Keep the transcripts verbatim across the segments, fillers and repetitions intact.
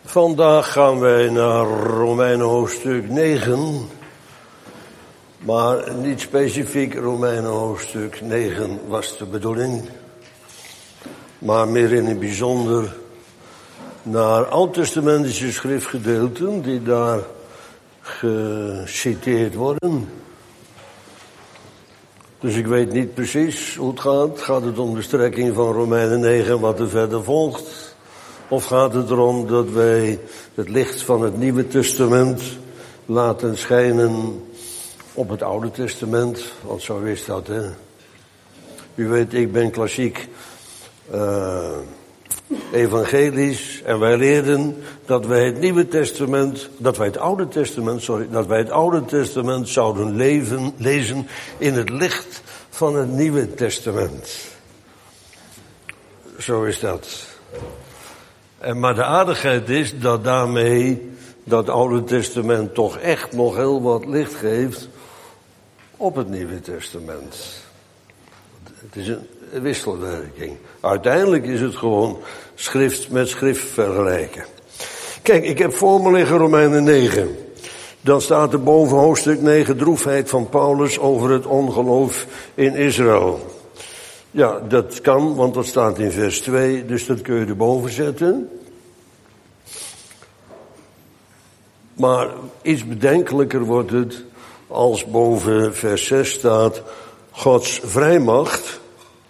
Vandaag gaan wij naar Romeinen hoofdstuk negen. Maar niet specifiek Romeinen hoofdstuk negen was de bedoeling. Maar meer in het bijzonder naar oud-testamentische schriftgedeelten die daar geciteerd worden. Dus ik weet niet precies hoe het gaat. Gaat het om de strekking van Romeinen negen wat er verder volgt? Of gaat het erom dat wij het licht van het Nieuwe Testament laten schijnen op het Oude Testament? Want zo is dat, hè. U weet, ik ben klassiek uh, evangelisch en wij leerden dat wij het Nieuwe Testament, dat wij het Oude Testament, sorry, dat wij het Oude Testament zouden leven, lezen in het licht van het Nieuwe Testament. Zo is dat. En maar de aardigheid is dat daarmee dat Oude Testament toch echt nog heel wat licht geeft op het Nieuwe Testament. Het is een wisselwerking. Uiteindelijk is het gewoon schrift met schrift vergelijken. Kijk, ik heb voor me liggen Romeinen negen. Dan staat er boven hoofdstuk negen droefheid van Paulus over het ongeloof in Israël. Ja, dat kan, want dat staat in vers twee, dus dat kun je erboven zetten. Maar iets bedenkelijker wordt het als boven vers zes staat Gods vrijmacht.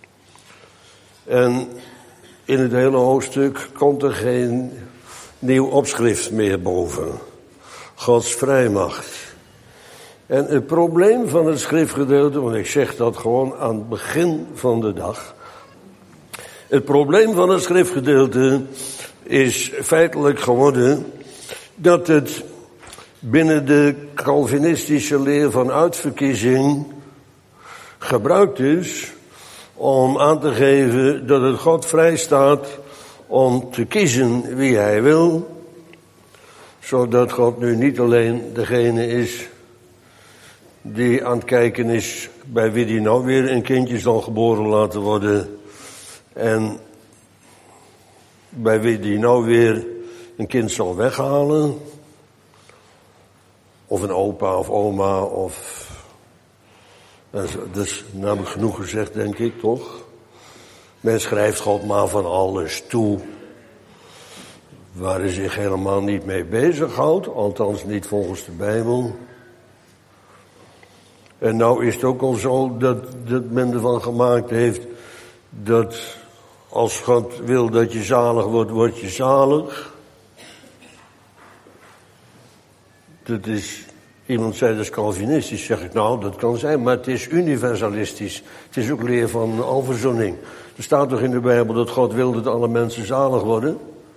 En in het hele hoofdstuk komt er geen nieuw opschrift meer boven. Gods vrijmacht. En het probleem van het schriftgedeelte, want ik zeg dat gewoon aan het begin van de dag. Het probleem van het schriftgedeelte is feitelijk geworden dat het binnen de Calvinistische leer van uitverkiezing gebruikt is om aan te geven dat het God vrij staat om te kiezen wie hij wil, zodat God nu niet alleen degene is die aan het kijken is bij wie die nou weer een kindje zal geboren laten worden en bij wie die nou weer een kind zal weghalen, of een opa of oma of, dat is, dat is namelijk genoeg gezegd, denk ik, toch? Men schrijft God maar van alles toe waar hij zich helemaal niet mee bezighoudt, althans niet volgens de Bijbel. En nou is het ook al zo dat, dat men ervan gemaakt heeft dat als God wil dat je zalig wordt, word je zalig. Dat is, iemand zei dat is Calvinistisch, zeg ik nou, dat kan zijn, maar het is universalistisch. Het is ook leer van alverzoening. Er staat toch in de Bijbel dat God wil dat alle mensen zalig worden?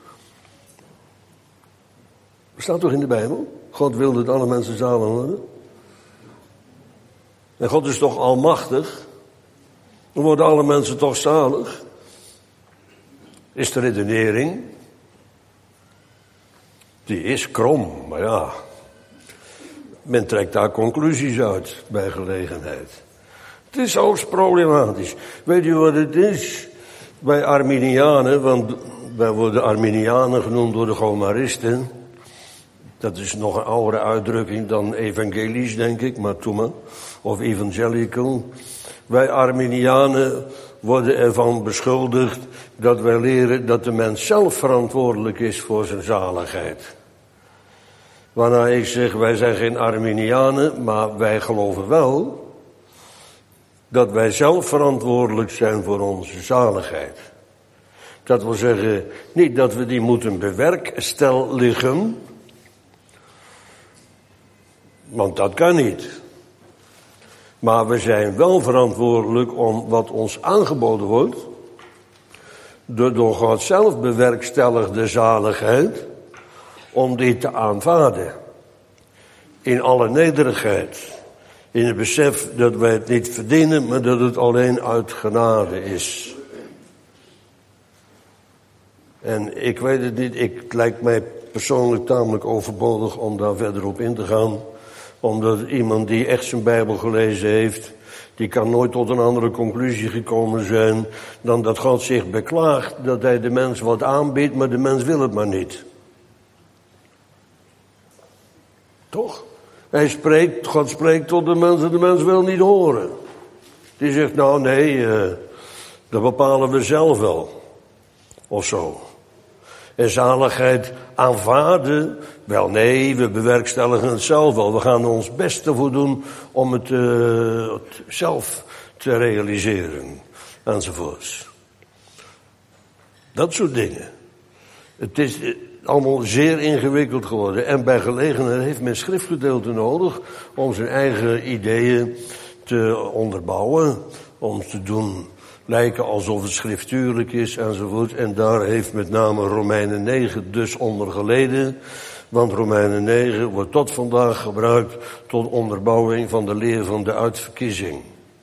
Er staat toch in de Bijbel? God wil dat alle mensen zalig worden? En God is toch almachtig? Dan worden alle mensen toch zalig? Is de redenering? Die is krom, maar ja. Men trekt daar conclusies uit bij gelegenheid. Het is hoogst problematisch. Weet u wat het is? Bij Arminianen, want wij worden Arminianen genoemd door de Gomaristen. Dat is nog een oudere uitdrukking dan evangelisch, denk ik, maar toen maar. Of evangelical. Wij Arminianen worden ervan beschuldigd dat wij leren dat de mens zelf verantwoordelijk is voor zijn zaligheid. Waarna ik zeg, wij zijn geen Arminianen, maar wij geloven wel dat wij zelf verantwoordelijk zijn voor onze zaligheid. Dat wil zeggen, niet dat we die moeten bewerkstelligen, want dat kan niet. Maar we zijn wel verantwoordelijk om wat ons aangeboden wordt, de door God zelf bewerkstelligde zaligheid, om die te aanvaarden. In alle nederigheid. In het besef dat wij het niet verdienen, maar dat het alleen uit genade is. En ik weet het niet, ik, het lijkt mij persoonlijk tamelijk overbodig om daar verder op in te gaan. Omdat iemand die echt zijn Bijbel gelezen heeft, die kan nooit tot een andere conclusie gekomen zijn dan dat God zich beklaagt dat hij de mens wat aanbiedt, maar de mens wil het maar niet. Toch? Hij spreekt, God spreekt tot de mens en de mens wil niet horen. Die zegt, nou nee, uh, dat bepalen we zelf wel. Of zo. En zaligheid aanvaarden, wel nee, we bewerkstelligen het zelf wel. We gaan er ons best ervoor doen om het, uh, het zelf te realiseren. Enzovoorts. Dat soort dingen. Het is allemaal zeer ingewikkeld geworden. En bij gelegenheid heeft men schriftgedeelten nodig om zijn eigen ideeën te onderbouwen. Om te doen lijken alsof het schriftuurlijk is enzovoort. En daar heeft met name Romeinen negen dus onder geleden. Want Romeinen negen wordt tot vandaag gebruikt tot onderbouwing van de leer van de uitverkiezing.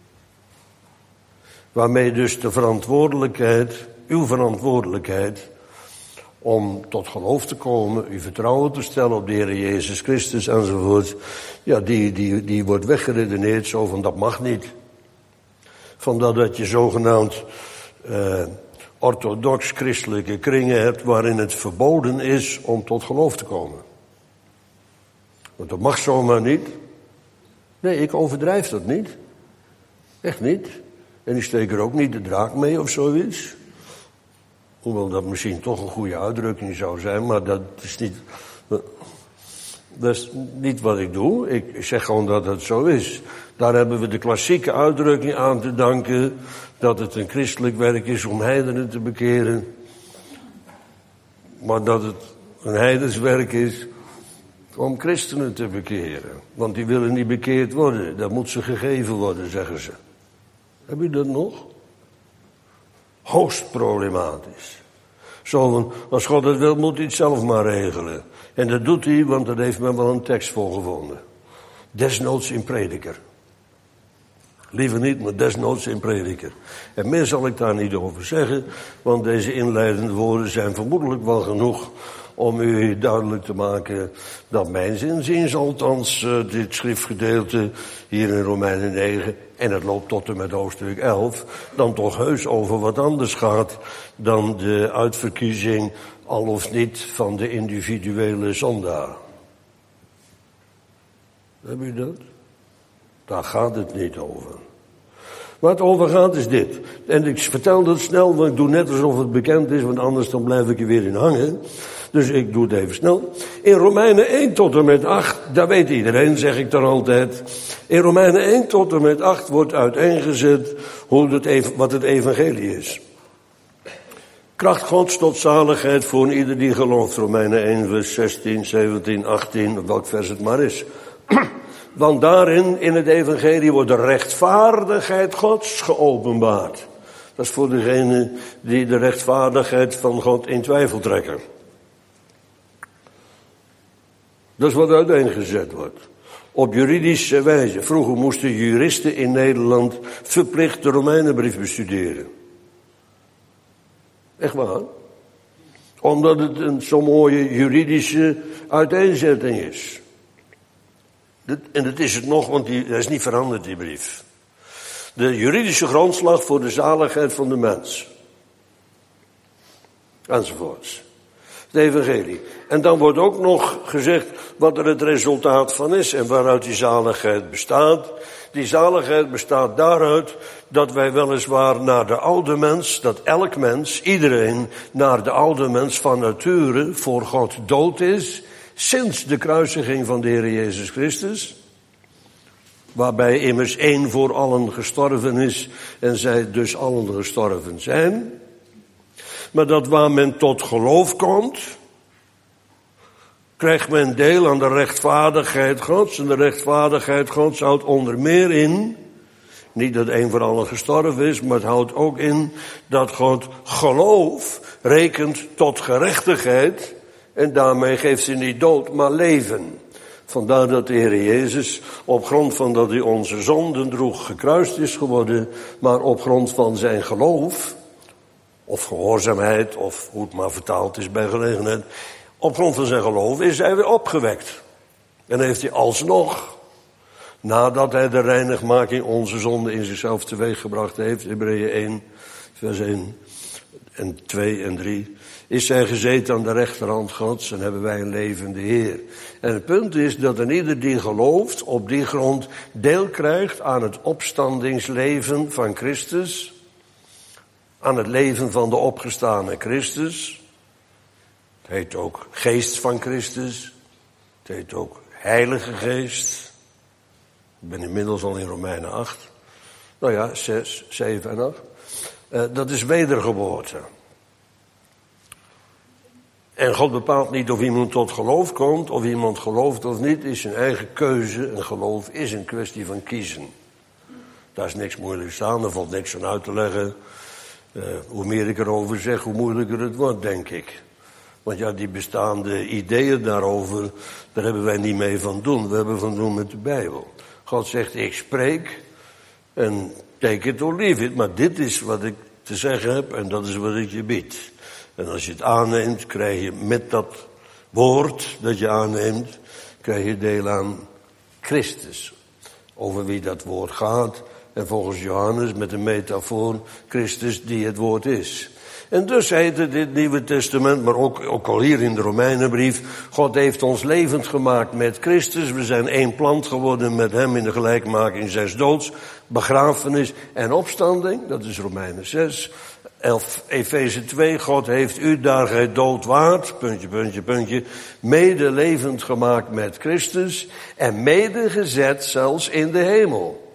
Waarmee dus de verantwoordelijkheid, uw verantwoordelijkheid, om tot geloof te komen, uw vertrouwen te stellen op de Heer Jezus Christus enzovoort, ja, die, die, die wordt weggeredeneerd zo van dat mag niet. Vandaar dat je zogenaamd uh, orthodox-christelijke kringen hebt waarin het verboden is om tot geloof te komen. Want dat mag zomaar niet. Nee, ik overdrijf dat niet. Echt niet. En ik steek er ook niet de draak mee of zoiets. Hoewel dat misschien toch een goede uitdrukking zou zijn, maar dat is niet, dat is niet wat ik doe. Ik zeg gewoon dat het zo is. Daar hebben we de klassieke uitdrukking aan te danken, dat het een christelijk werk is om heidenen te bekeren. Maar dat het een heidens werk is om christenen te bekeren. Want die willen niet bekeerd worden, dat moet ze gegeven worden, zeggen ze. Heb je dat nog? Hoogst problematisch. Zo van, als God het wil, moet hij het zelf maar regelen. En dat doet hij, want daar heeft men wel een tekst voor gevonden. Desnoods in Prediker. Liever niet, maar desnoods in Prediker. En meer zal ik daar niet over zeggen, want deze inleidende woorden zijn vermoedelijk wel genoeg om u duidelijk te maken dat mijn zinziens althans uh, dit schriftgedeelte hier in Romeinen negen, en het loopt tot en met hoofdstuk elf, dan toch heus over wat anders gaat dan de uitverkiezing al of niet van de individuele zondaar. Heb je dat? Daar gaat het niet over. Waar het over gaat is dit. En ik vertel dat snel, want ik doe net alsof het bekend is, want anders dan blijf ik er weer in hangen. Dus ik doe het even snel. In Romeinen één tot en met acht, dat weet iedereen, zeg ik dan altijd. In Romeinen één tot en met acht wordt uiteengezet hoe het, wat het evangelie is. Kracht Gods tot zaligheid voor ieder die gelooft. Romeinen één vers zestien, zeventien, achttien, of welk vers het maar is. Want daarin, in het evangelie, wordt de rechtvaardigheid Gods geopenbaard. Dat is voor degene die de rechtvaardigheid van God in twijfel trekken. Dat is wat uiteengezet wordt. Op juridische wijze. Vroeger moesten juristen in Nederland verplicht de Romeinenbrief bestuderen. Echt waar. Omdat het een zo'n mooie juridische uiteenzetting is. En dat is het nog, want die, dat is niet veranderd, die brief. De juridische grondslag voor de zaligheid van de mens. Enzovoorts. Het evangelie. En dan wordt ook nog gezegd wat er het resultaat van is en waaruit die zaligheid bestaat. Die zaligheid bestaat daaruit dat wij weliswaar naar de oude mens, dat elk mens, iedereen naar de oude mens van nature voor God dood is, sinds de kruisiging van de Heer Jezus Christus, waarbij immers één voor allen gestorven is en zij dus allen gestorven zijn. Maar dat waar men tot geloof komt, krijgt men deel aan de rechtvaardigheid Gods. En de rechtvaardigheid Gods houdt onder meer in, niet dat één voor allen gestorven is, maar het houdt ook in dat God geloof rekent tot gerechtigheid. En daarmee geeft hij niet dood, maar leven. Vandaar dat de Heer Jezus, op grond van dat hij onze zonden droeg, gekruist is geworden, maar op grond van zijn geloof, of gehoorzaamheid, of hoe het maar vertaald is bij gelegenheid, op grond van zijn geloof is hij weer opgewekt. En heeft hij alsnog, nadat hij de reinigmaking onze zonde in zichzelf teweeggebracht heeft, Hebreeën één, vers één, en twee en drie, is zij gezeten aan de rechterhand Gods en hebben wij een levende Heer. En het punt is dat een ieder die gelooft op die grond deel krijgt aan het opstandingsleven van Christus, aan het leven van de opgestane Christus. Het heet ook geest van Christus, het heet ook Heilige Geest. Ik ben inmiddels al in Romeinen acht. Nou ja, zes, zeven en acht. Uh, dat is wedergeboorte. En God bepaalt niet of iemand tot geloof komt, of iemand gelooft of niet, is zijn eigen keuze. En geloof is een kwestie van kiezen. Daar is niks moeilijks aan, daar valt niks aan uit te leggen. Uh, hoe meer ik erover zeg, hoe moeilijker het wordt, denk ik. Want ja, die bestaande ideeën daarover, daar hebben wij niet mee van doen. We hebben van doen met de Bijbel. God zegt, ik spreek en take it or leave it. Maar dit is wat ik te zeggen heb en dat is wat ik je bied. En als je het aanneemt, krijg je met dat woord dat je aanneemt, krijg je deel aan Christus. Over wie dat woord gaat. En volgens Johannes met een metafoor, Christus die het woord is. En dus heet het dit Nieuwe Testament, maar ook, ook al hier in de Romeinenbrief, God heeft ons levend gemaakt met Christus. We zijn één plant geworden met hem in de gelijkmaking zes doods, begrafenis en opstanding. Dat is Romeinen zes. Efeze twee, God heeft u daar gij dood waart, puntje, puntje, puntje, mede levend gemaakt met Christus en mede gezet zelfs in de hemel.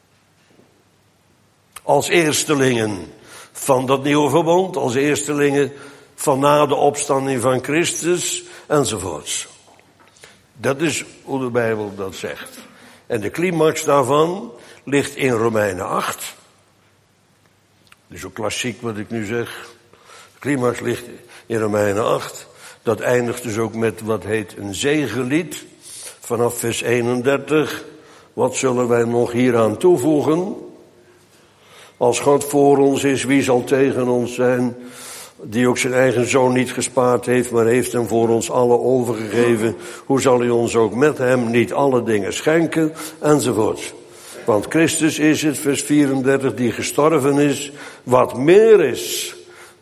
Als eerstelingen van dat nieuwe verbond, als eerstelingen van na de opstanding van Christus, enzovoorts. Dat is hoe de Bijbel dat zegt. En de climax daarvan ligt in Romeinen acht. Dat is ook klassiek wat ik nu zeg. De climax ligt in Romeinen acht. Dat eindigt dus ook met wat heet een zegenlied. Vanaf vers eenendertig. Wat zullen wij nog hieraan toevoegen? Als God voor ons is, wie zal tegen ons zijn? Die ook zijn eigen zoon niet gespaard heeft, maar heeft hem voor ons allen overgegeven. Hoe zal hij ons ook met hem niet alle dingen schenken? Enzovoort. Want Christus is het, vers vierendertig, die gestorven is, wat meer is.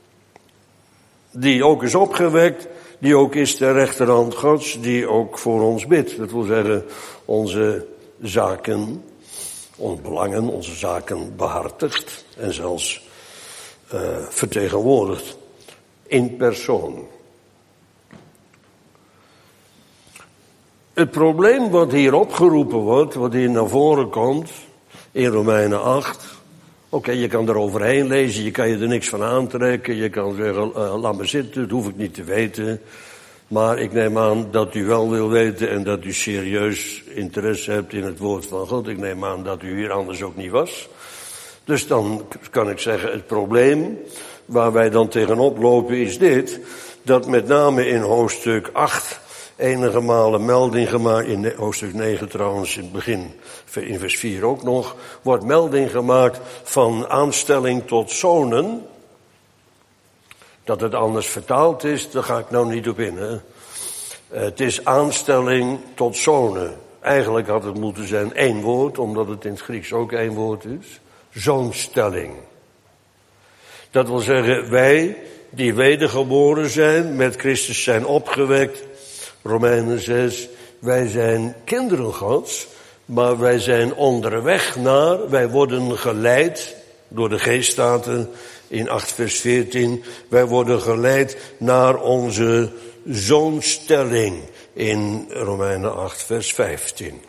Die ook is opgewekt, die ook is ter rechterhand Gods, die ook voor ons bidt. Dat wil zeggen, onze zaken, onze belangen, onze zaken behartigt en zelfs uh, vertegenwoordigt in persoon. Het probleem wat hier opgeroepen wordt, wat hier naar voren komt, in Romeinen acht. Oké, okay, je kan er overheen lezen, je kan je er niks van aantrekken. Je kan zeggen, uh, laat me zitten, dat hoef ik niet te weten. Maar ik neem aan dat u wel wil weten en dat u serieus interesse hebt in het woord van God. Ik neem aan dat u hier anders ook niet was. Dus dan kan ik zeggen, het probleem waar wij dan tegenop lopen is dit. Dat met name in hoofdstuk acht enige malen melding gemaakt, in hoofdstuk negen trouwens in het begin, in vers vier ook nog, wordt melding gemaakt van aanstelling tot zonen. Dat het anders vertaald is, daar ga ik nou niet op in. Hè. Het is aanstelling tot zonen. Eigenlijk had het moeten zijn één woord, omdat het in het Grieks ook één woord is. Zoonstelling. Dat wil zeggen, wij die wedergeboren zijn, met Christus zijn opgewekt, Romeinen zes, wij zijn kinderen Gods, maar wij zijn onderweg naar, wij worden geleid door de geest staat er in acht vers veertien, wij worden geleid naar onze zoonstelling in Romeinen acht vers vijftien.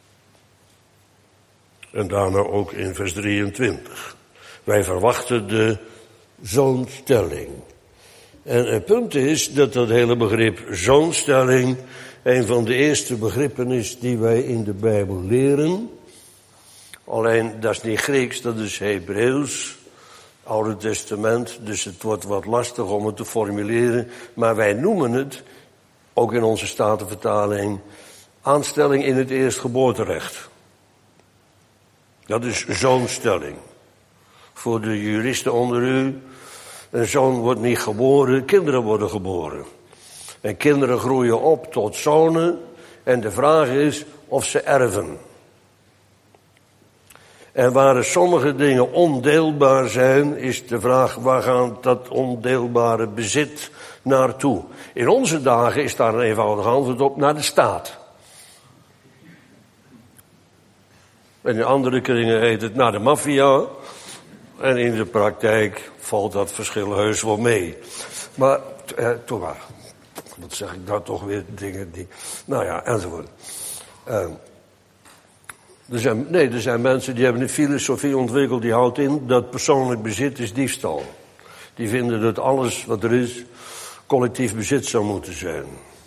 En daarna ook in vers drieëntwintig. Wij verwachten de zoonstelling. En het punt is dat dat hele begrip zoonstelling een van de eerste begrippen is die wij in de Bijbel leren. Alleen, dat is niet Grieks, dat is Hebreeuws, Oude Testament. Dus het wordt wat lastig om het te formuleren. Maar wij noemen het, ook in onze Statenvertaling, aanstelling in het eerstgeboorterecht. Dat is zoonstelling. Voor de juristen onder u, een zoon wordt niet geboren, kinderen worden geboren. En kinderen groeien op tot zonen. En de vraag is of ze erven. En waar sommige dingen ondeelbaar zijn, is de vraag, waar gaat dat ondeelbare bezit naartoe? In onze dagen is daar een eenvoudig antwoord op, naar de staat. En in andere kringen heet het naar de maffia. En in de praktijk valt dat verschil heus wel mee. Maar, eh, toch maar. Wat zeg ik nou toch weer, dingen die... Nou ja, enzovoort. Uh, er zijn, nee, er zijn mensen die hebben een filosofie ontwikkeld die houdt in dat persoonlijk bezit is diefstal. Die vinden dat alles wat er is collectief bezit zou moeten zijn.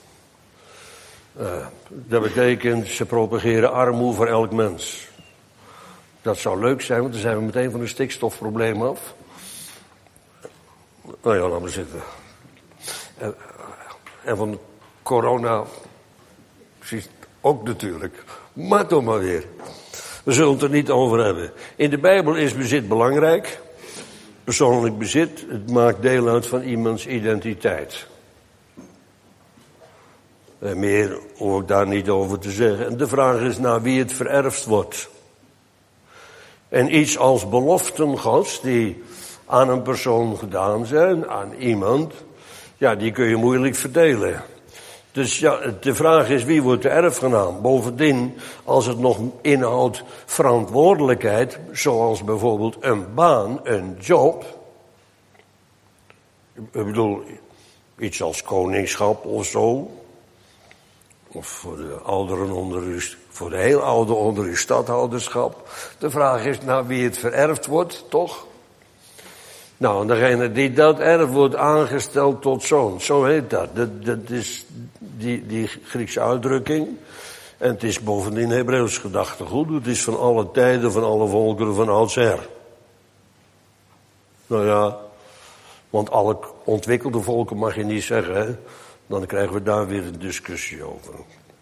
Uh, dat betekent, ze propageren armoede voor elk mens. Dat zou leuk zijn, want dan zijn we meteen van een stikstofprobleem af. Nou ja, laat maar zitten. En, en van corona, precies, ook natuurlijk. Maar toch maar weer. We zullen het er niet over hebben. In de Bijbel is bezit belangrijk. Persoonlijk bezit, het maakt deel uit van iemands identiteit. En meer hoef ik daar niet over te zeggen. En de vraag is naar wie het vererfd wordt. En iets als beloften Gods die aan een persoon gedaan zijn, aan iemand, ja, die kun je moeilijk verdelen. Dus ja, de vraag is wie wordt de erfgenaam? Bovendien, als het nog inhoudt verantwoordelijkheid, zoals bijvoorbeeld een baan, een job. Ik bedoel, iets als koningschap of zo. Of voor de ouderen onder u, voor de heel oude onder uw stadhouderschap. De vraag is naar wie het vererfd wordt, toch? Nou, degene die dat erft wordt aangesteld tot zoon. Zo heet dat. Dat, dat is die, die Griekse uitdrukking. En het is bovendien Hebreeuws gedachtegoed. Het is van alle tijden, van alle volkeren, van oudsher. Nou ja, want alle ontwikkelde volken mag je niet zeggen, hè. Dan krijgen we daar weer een discussie over.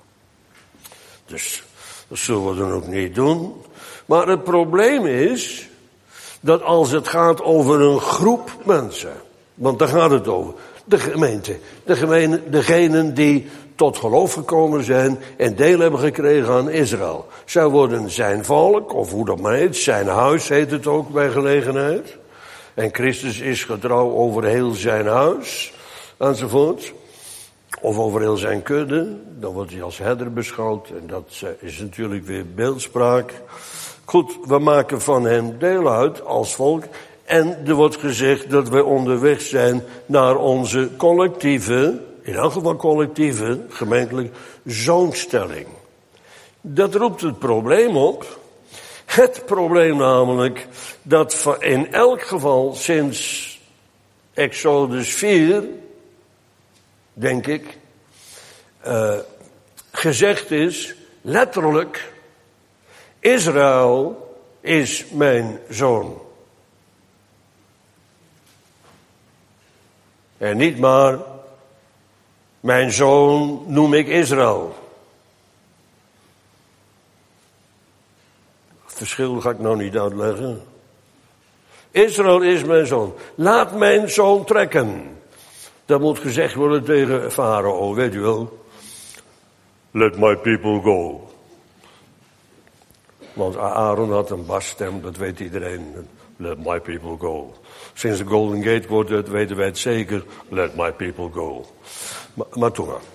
Dus dat zullen we dan ook niet doen. Maar het probleem is dat als het gaat over een groep mensen, want daar gaat het over, de gemeente, de gemeente, degenen die tot geloof gekomen zijn en deel hebben gekregen aan Israël. Zij worden zijn volk, of hoe dat maar heet, zijn huis heet het ook bij gelegenheid. En Christus is getrouw over heel zijn huis, enzovoort. Of over heel zijn kudde, dan wordt hij als herder beschouwd. En dat is natuurlijk weer beeldspraak. Goed, we maken van hem deel uit als volk. En er wordt gezegd dat we onderweg zijn naar onze collectieve, in elk geval collectieve, gemeentelijke zoonstelling. Dat roept het probleem op. Het probleem namelijk dat in elk geval sinds Exodus vier... denk ik, uh, gezegd is, letterlijk, Israël is mijn zoon. En niet maar, mijn zoon noem ik Israël. Het verschil ga ik nou niet uitleggen. Israël is mijn zoon. Laat mijn zoon trekken. Dat moet gezegd worden tegen Farao, weet u wel. Let my people go. Want Aaron had een basstem, dat weet iedereen. Let my people go. Sinds de Golden Gate wordt het, weten wij het zeker. Let my people go. Maar, maar toen maar.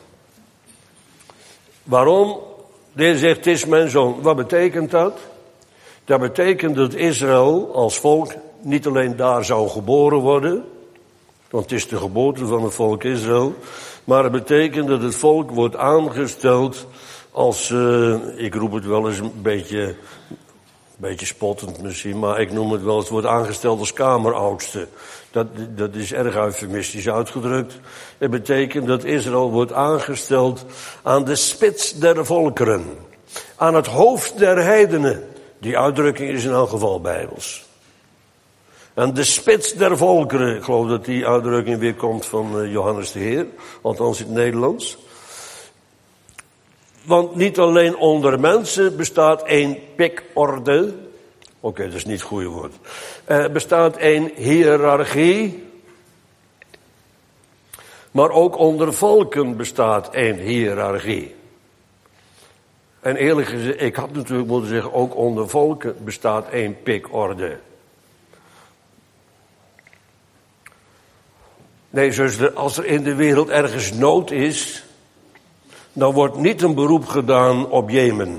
Waarom? Deze zegt, het is mijn zoon. Wat betekent dat? Dat betekent dat Israël als volk niet alleen daar zou geboren worden, want het is de geboorte van het volk Israël. Maar het betekent dat het volk wordt aangesteld als, uh, ik roep het wel eens een beetje, een beetje spottend misschien, maar ik noem het wel, het wordt aangesteld als kameroudste. Dat, dat is erg eufemistisch uitgedrukt. Het betekent dat Israël wordt aangesteld aan de spits der volkeren. Aan het hoofd der heidenen. Die uitdrukking is in elk geval bijbels. En de spits der volkeren, ik geloof dat die uitdrukking weer komt van Johannes de Heer, althans in het Nederlands. Want niet alleen onder mensen bestaat één pikorde, oké, okay, dat is niet het goede woord, er bestaat één hiërarchie, maar ook onder volken bestaat één hiërarchie. En eerlijk gezegd, ik had natuurlijk moeten zeggen, ook onder volken bestaat één pikorde. Nee, zuster, als er in de wereld ergens nood is, dan wordt niet een beroep gedaan op Jemen.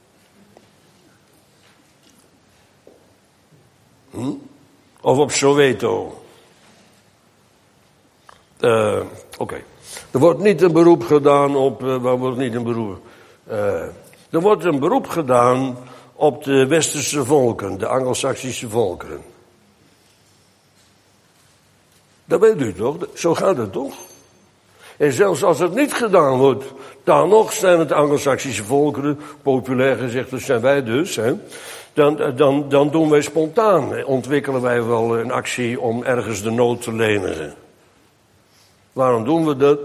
Hm? Of op Soweto. Uh, Oké. Okay. Er wordt niet een beroep gedaan op... Uh, waar wordt niet een beroep... Uh, er wordt een beroep gedaan op de westerse volken, de Anglo-Saxische volkeren. Dat weet u toch? Zo gaat het toch? En zelfs als het niet gedaan wordt, dan nog zijn het Anglo-Saxische volkeren, populair gezegd, dat zijn wij dus, hè, dan, dan, dan doen wij spontaan, ontwikkelen wij wel een actie om ergens de nood te lenigen. Waarom doen we dat?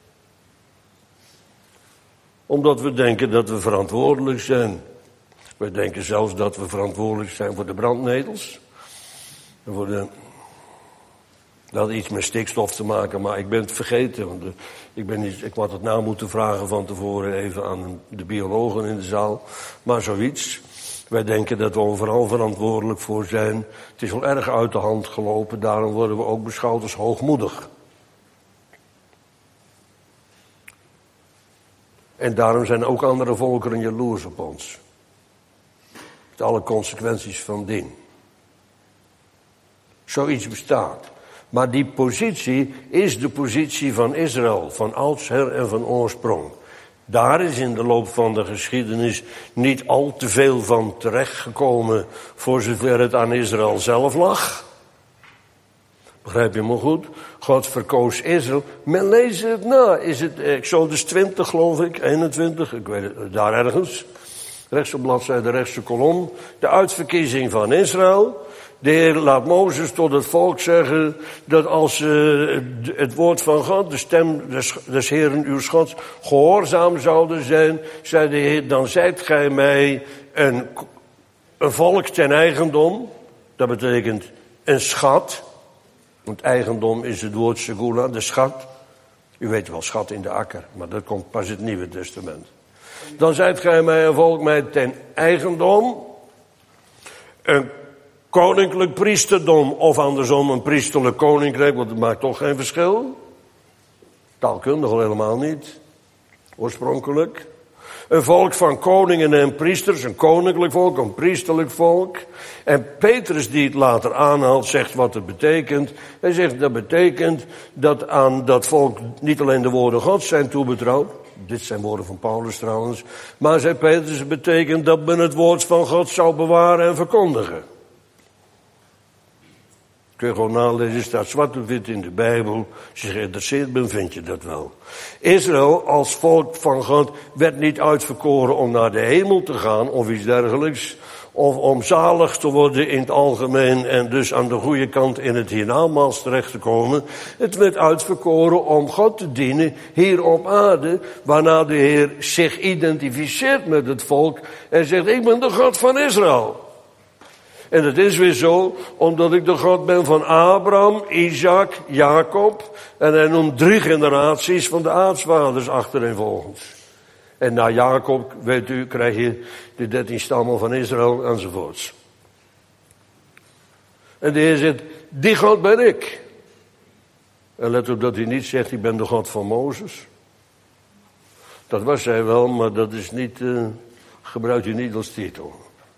Omdat we denken dat we verantwoordelijk zijn. We denken zelfs dat we verantwoordelijk zijn voor de brandnetels. En voor de... Dat had iets met stikstof te maken, maar ik ben het vergeten. Want de, ik, ben niet, ik had het na moeten vragen van tevoren even aan de biologen in de zaal. Maar zoiets. Wij denken dat we overal verantwoordelijk voor zijn. Het is wel erg uit de hand gelopen, daarom worden we ook beschouwd als hoogmoedig. En daarom zijn ook andere volkeren jaloers op ons. Met alle consequenties van dien. Zoiets bestaat. Maar die positie is de positie van Israël, van oudsher en van oorsprong. Daar is in de loop van de geschiedenis niet al te veel van terechtgekomen, voor zover het aan Israël zelf lag. Begrijp je me goed? God verkoos Israël. Men leest het na. Is het Exodus twintig, geloof ik, eenentwintig, ik weet het, daar ergens. Rechtse bladzijde, rechtse kolom. De uitverkiezing van Israël. De Heer laat Mozes tot het volk zeggen dat als uh, het woord van God, de stem des, des Heeren uw Gods, gehoorzaam zouden zijn, zei de Heer, dan zijt gij mij een, een volk ten eigendom. Dat betekent een schat. Want eigendom is het woord segula, de schat. U weet wel, schat in de akker, maar dat komt pas in het Nieuwe Testament. Dan zijt gij mij een volk mij ten eigendom, een koninklijk priesterdom, of andersom een priesterlijk koninkrijk, want het maakt toch geen verschil. Taalkundig al helemaal niet, oorspronkelijk. Een volk van koningen en priesters, een koninklijk volk, een priesterlijk volk. En Petrus, die het later aanhaalt, zegt wat het betekent. Hij zegt dat betekent dat aan dat volk niet alleen de woorden Gods zijn toebetrouwd. Dit zijn woorden van Paulus trouwens. Maar, zei Petrus, het betekent dat men het woord van God zou bewaren en verkondigen. Kun je gewoon nalezen, staat zwart op wit in de Bijbel. Als je geïnteresseerd bent, vind je dat wel. Israël als volk van God werd niet uitverkoren om naar de hemel te gaan of iets dergelijks. Of om zalig te worden in het algemeen en dus aan de goede kant in het hiernamaals terecht te komen. Het werd uitverkoren om God te dienen hier op aarde. Waarna de Heer zich identificeert met het volk en zegt, ik ben de God van Israël. En het is weer zo, omdat ik de God ben van Abraham, Isaac, Jacob. En hij noemt drie generaties van de aartsvaders achtereenvolgens. En na Jacob, weet u, krijg je de dertien stammen van Israël enzovoorts. En de Heer zegt, die God ben ik. En let op dat hij niet zegt, ik ben de God van Mozes. Dat was hij wel, maar dat is niet, uh, gebruikt u niet als titel.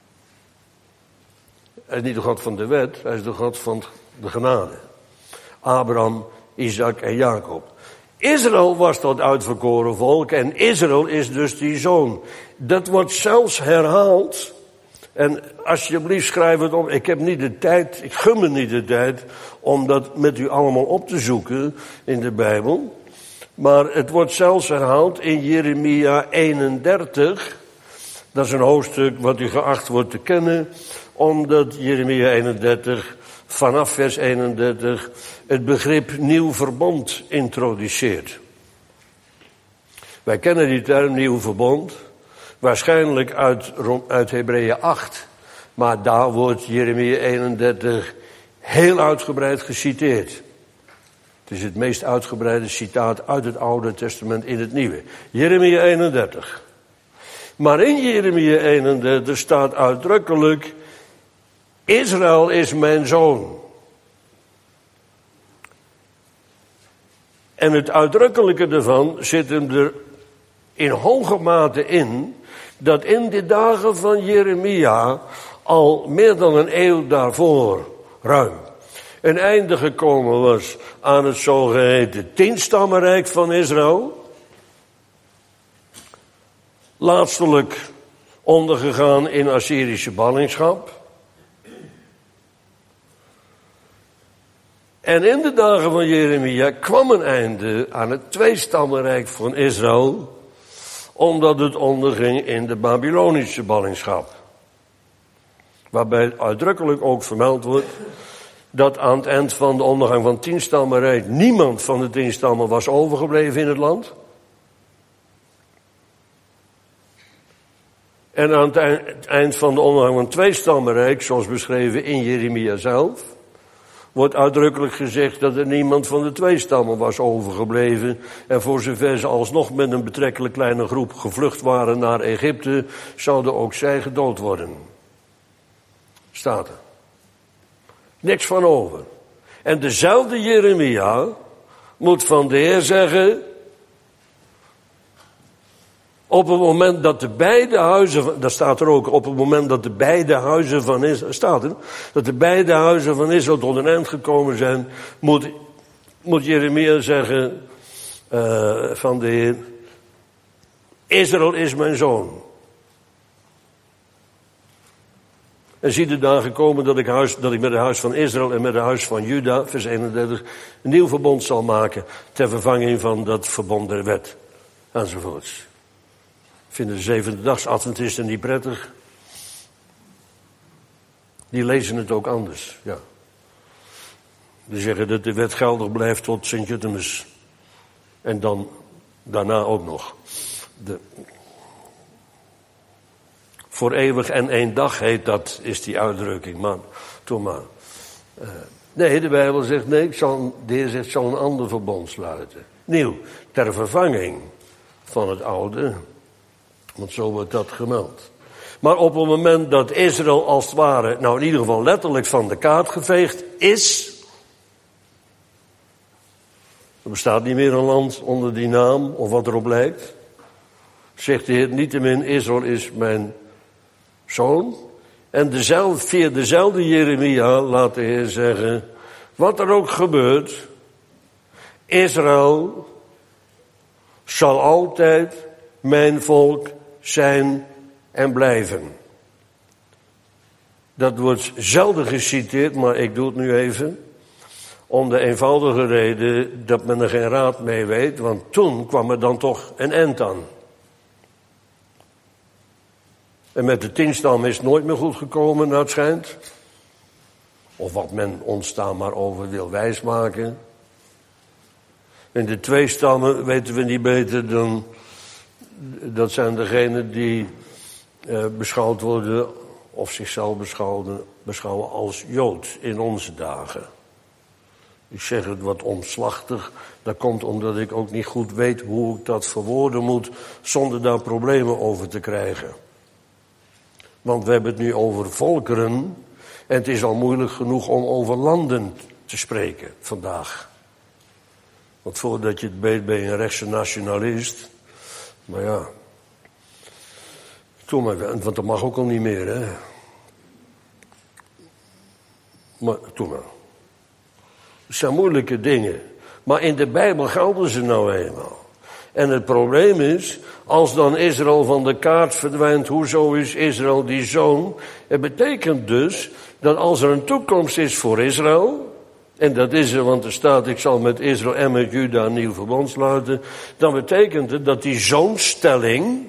Hij is niet de God van de wet, hij is de God van de genade. Abraham, Isaac en Jacob. Israël was dat uitverkoren volk en Israël is dus die zoon. Dat wordt zelfs herhaald. En alsjeblieft schrijf het op. Ik heb niet de tijd, ik gun me niet de tijd om dat met u allemaal op te zoeken in de Bijbel. Maar het wordt zelfs herhaald in Jeremia eenendertig. Dat is een hoofdstuk wat u geacht wordt te kennen, omdat Jeremia eenendertig, vanaf vers eenendertig, het begrip nieuw verbond introduceert. Wij kennen die term nieuw verbond, waarschijnlijk uit, uit Hebreeën acht. Maar daar wordt Jeremia eenendertig heel uitgebreid geciteerd. Het is het meest uitgebreide citaat uit het Oude Testament in het Nieuwe. Jeremia eenendertig. Maar in Jeremia eenendertig staat uitdrukkelijk: Israël is mijn zoon. En het uitdrukkelijke daarvan zit hem er in hoge mate in, dat in de dagen van Jeremia al meer dan een eeuw daarvoor, ruim, een einde gekomen was aan het zogeheten tienstammenrijk van Israël. Laatstelijk ondergegaan in Assyrische ballingschap. En in de dagen van Jeremia kwam een einde aan het tweestammenrijk van Israël, omdat het onderging in de Babylonische ballingschap. Waarbij uitdrukkelijk ook vermeld wordt dat aan het eind van de ondergang van het tienstammenrijk niemand van de tien stammen was overgebleven in het land. En aan het eind van de ondergang van het tweestammenrijk, zoals beschreven in Jeremia zelf, wordt uitdrukkelijk gezegd dat er niemand van de twee stammen was overgebleven. En voor zover ze alsnog met een betrekkelijk kleine groep gevlucht waren naar Egypte, zouden ook zij gedood worden. Staat er. Niks van over. En dezelfde Jeremia moet van de Heer zeggen: op het moment dat de beide huizen, van, dat staat er ook, op het moment dat de beide huizen van Israël, staat er, dat de beide huizen van Israël tot een eind gekomen zijn, moet, moet Jeremia zeggen uh, van de Heer: Israël is mijn zoon. En zie de dagen komen dat ik, huis, dat ik met het huis van Israël en met het huis van Juda, vers eenendertig, een nieuw verbond zal maken ter vervanging van dat verbond der wet. Enzovoorts. Vinden de zevende-dags Adventisten niet prettig? Die lezen het ook anders, ja. Die zeggen dat de wet geldig blijft tot Sint-Jutemus. En dan daarna ook nog. De... Voor eeuwig en één dag heet dat, is die uitdrukking. Maar, toen maar. Uh, nee, de Bijbel zegt nee, ik zal, de Heer zegt, ik zal een ander verbond sluiten. Nieuw, ter vervanging van het oude. Want zo wordt dat gemeld. Maar op het moment dat Israël als het ware, nou in ieder geval letterlijk van de kaart geveegd is, er bestaat niet meer een land onder die naam of wat erop lijkt, zegt de Heer niettemin: Israël is mijn zoon. En dezelfde, via dezelfde Jeremia laat de Heer zeggen: wat er ook gebeurt, Israël zal altijd mijn volk zijn en blijven. Dat wordt zelden geciteerd, maar ik doe het nu even. Om de eenvoudige reden dat men er geen raad mee weet, want toen kwam er dan toch een eind aan. En met de tien stammen is het nooit meer goed gekomen, naar het schijnt. Of wat men ons daar maar over wil wijsmaken. En de twee stammen weten we niet beter dan, dat zijn degenen die eh, beschouwd worden, of zichzelf beschouwen, beschouwen als Jood in onze dagen. Ik zeg het wat omslachtig, dat komt omdat ik ook niet goed weet hoe ik dat verwoorden moet, zonder daar problemen over te krijgen. Want we hebben het nu over volkeren, en het is al moeilijk genoeg om over landen te spreken vandaag. Want voordat je het weet ben je een rechtse nationalist. Maar ja, toen maar, want dat mag ook al niet meer, hè. Maar toen maar. Het zijn moeilijke dingen. Maar in de Bijbel gelden ze nou eenmaal. En het probleem is, als dan Israël van de kaart verdwijnt, hoezo is Israël die zoon? Het betekent dus dat als er een toekomst is voor Israël, en dat is er, want er staat: ik zal met Israël en met Juda een nieuw verbond sluiten, dan betekent het dat die zoonstelling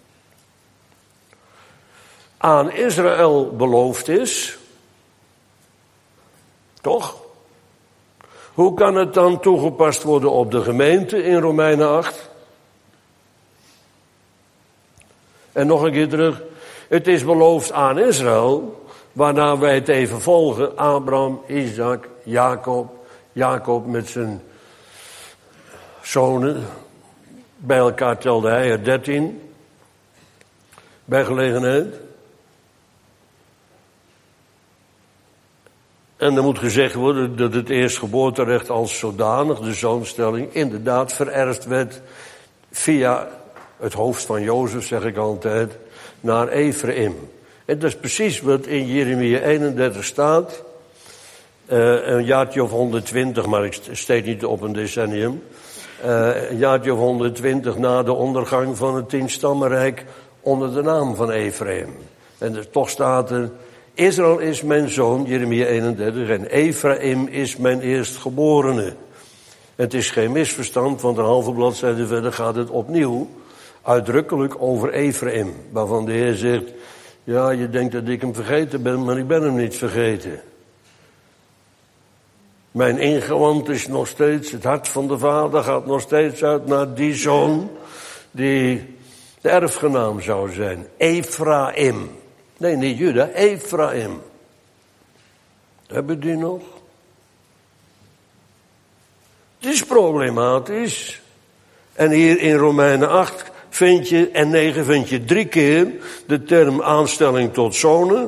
aan Israël beloofd is. Toch? Hoe kan het dan toegepast worden op de gemeente in Romeinen acht? En nog een keer terug. Het is beloofd aan Israël, waarna wij het even volgen. Abraham, Isaac, Jacob. Jacob met zijn zonen. Bij elkaar telde hij er dertien. bij gelegenheid. En er moet gezegd worden dat het eerstgeboorterecht als zodanig, de zoonstelling, inderdaad vererfd werd via het hoofd van Jozef, zeg ik altijd, naar Ephraim. En dat is precies wat in Jeremia eenendertig staat. Uh, een jaartje of honderdtwintig, maar ik steek niet op een decennium. Uh, een jaartje of honderdtwintig na de ondergang van het tienstammenrijk onder de naam van Ephraim. En er toch staat er: Israël is mijn zoon, Jeremia eenendertig, en Ephraim is mijn eerstgeborene. Het is geen misverstand, want een halve bladzijde verder gaat het opnieuw uitdrukkelijk over Ephraim. Waarvan de Heer zegt: ja, je denkt dat ik hem vergeten ben, maar ik ben hem niet vergeten. Mijn ingewand is nog steeds, het hart van de vader gaat nog steeds uit naar die zoon die de erfgenaam zou zijn. Ephraim. Nee, niet Juda, Ephraim. Hebben die nog? Het is problematisch. En hier in Romeinen acht vind je, en negen vind je drie keer de term aanstelling tot zonen.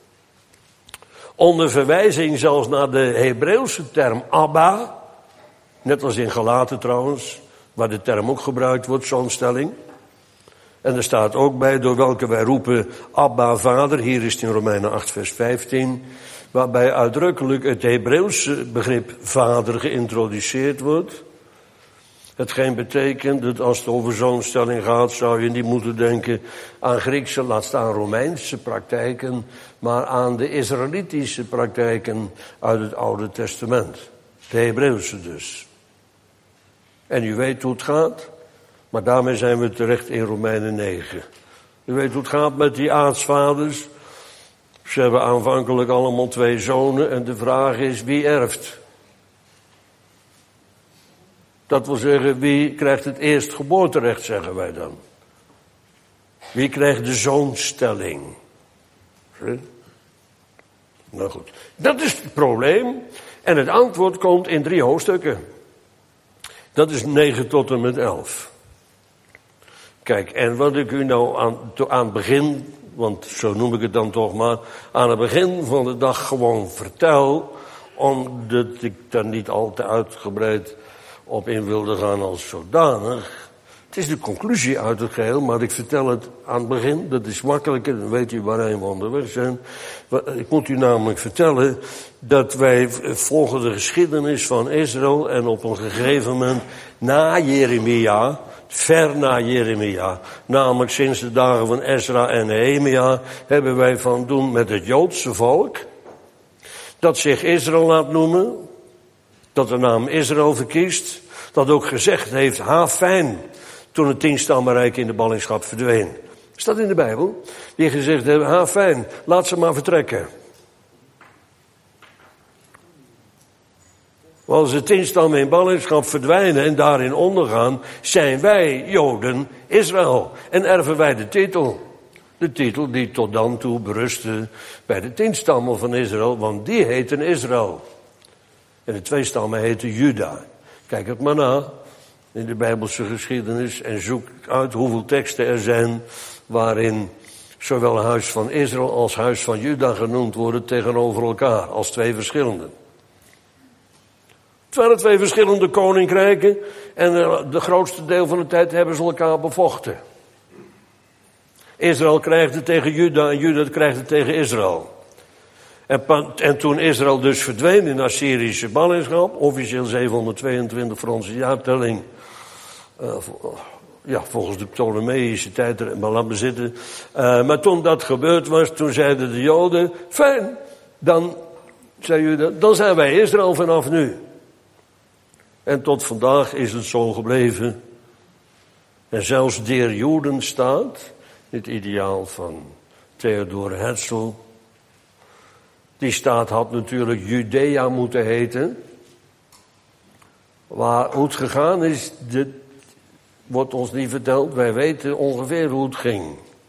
Onder verwijzing zelfs naar de Hebreeuwse term Abba. Net als in Galaten trouwens, waar de term ook gebruikt wordt, zoonstelling. En er staat ook bij, door welke wij roepen Abba, vader. Hier is het in Romeinen acht vers vijftien. Waarbij uitdrukkelijk het Hebreeuwse begrip vader geïntroduceerd wordt. Hetgeen betekent dat als het over zoonstelling gaat, zou je niet moeten denken aan Griekse, laat staan Romeinse praktijken, maar aan de Israëlitische praktijken uit het Oude Testament. De Hebreeuwse dus. En u weet hoe het gaat, maar daarmee zijn we terecht in Romeinen negen. U weet hoe het gaat met die aartsvaders. Ze hebben aanvankelijk allemaal twee zonen en de vraag is wie erft. Dat wil zeggen, wie krijgt het eerstgeboorterecht, zeggen wij dan. Wie krijgt de zoonstelling? Zie? Nou goed, dat is het probleem. En het antwoord komt in drie hoofdstukken. Dat is negen tot en met elf. Kijk, en wat ik u nou aan, aan het begin, want zo noem ik het dan toch maar, aan het begin van de dag gewoon vertel, omdat ik daar niet al te uitgebreid op in wilde gaan als zodanig. Het is de conclusie uit het geheel, maar ik vertel het aan het begin. Dat is makkelijker, dan weet u waarheen we onderweg zijn. Ik moet u namelijk vertellen dat wij volgen de geschiedenis van Israël en op een gegeven moment na Jeremia, ver na Jeremia, namelijk sinds de dagen van Ezra en Nehemia, hebben wij van doen met het Joodse volk, dat zich Israël laat noemen, dat de naam Israël verkiest, dat ook gezegd heeft, ha fijn, toen het tienstammenrijk in de ballingschap verdween. Staat in de Bijbel. Die gezegd hebben, ha fijn, laat ze maar vertrekken. Want als de tienstammen in ballingschap verdwijnen en daarin ondergaan, zijn wij, Joden, Israël. En erven wij de titel. De titel die tot dan toe berustte bij de tienstammen van Israël, want die heten Israël. En de twee stammen heten Juda. Kijk het maar na in de Bijbelse geschiedenis en zoek uit hoeveel teksten er zijn waarin zowel huis van Israël als huis van Juda genoemd worden tegenover elkaar als twee verschillende. Het waren twee verschillende koninkrijken en de grootste deel van de tijd hebben ze elkaar bevochten. Israël krijgt het tegen Juda en Juda krijgt het tegen Israël. En, en toen Israël dus verdween in Assyrische ballingschap, officieel zevenhonderdtweeëntwintig voor onze jaartelling, uh, ja, volgens de Ptolemeïsche tijd, maar laat me zitten. Uh, maar toen dat gebeurd was, toen zeiden de Joden, fijn, dan, zei Juda, dan zijn wij Israël vanaf nu. En tot vandaag is het zo gebleven. En zelfs der Joden staat, het ideaal van Theodor Herzl, die staat had natuurlijk Judea moeten heten. Maar hoe het gegaan is, dit wordt ons niet verteld. Wij weten ongeveer hoe het ging.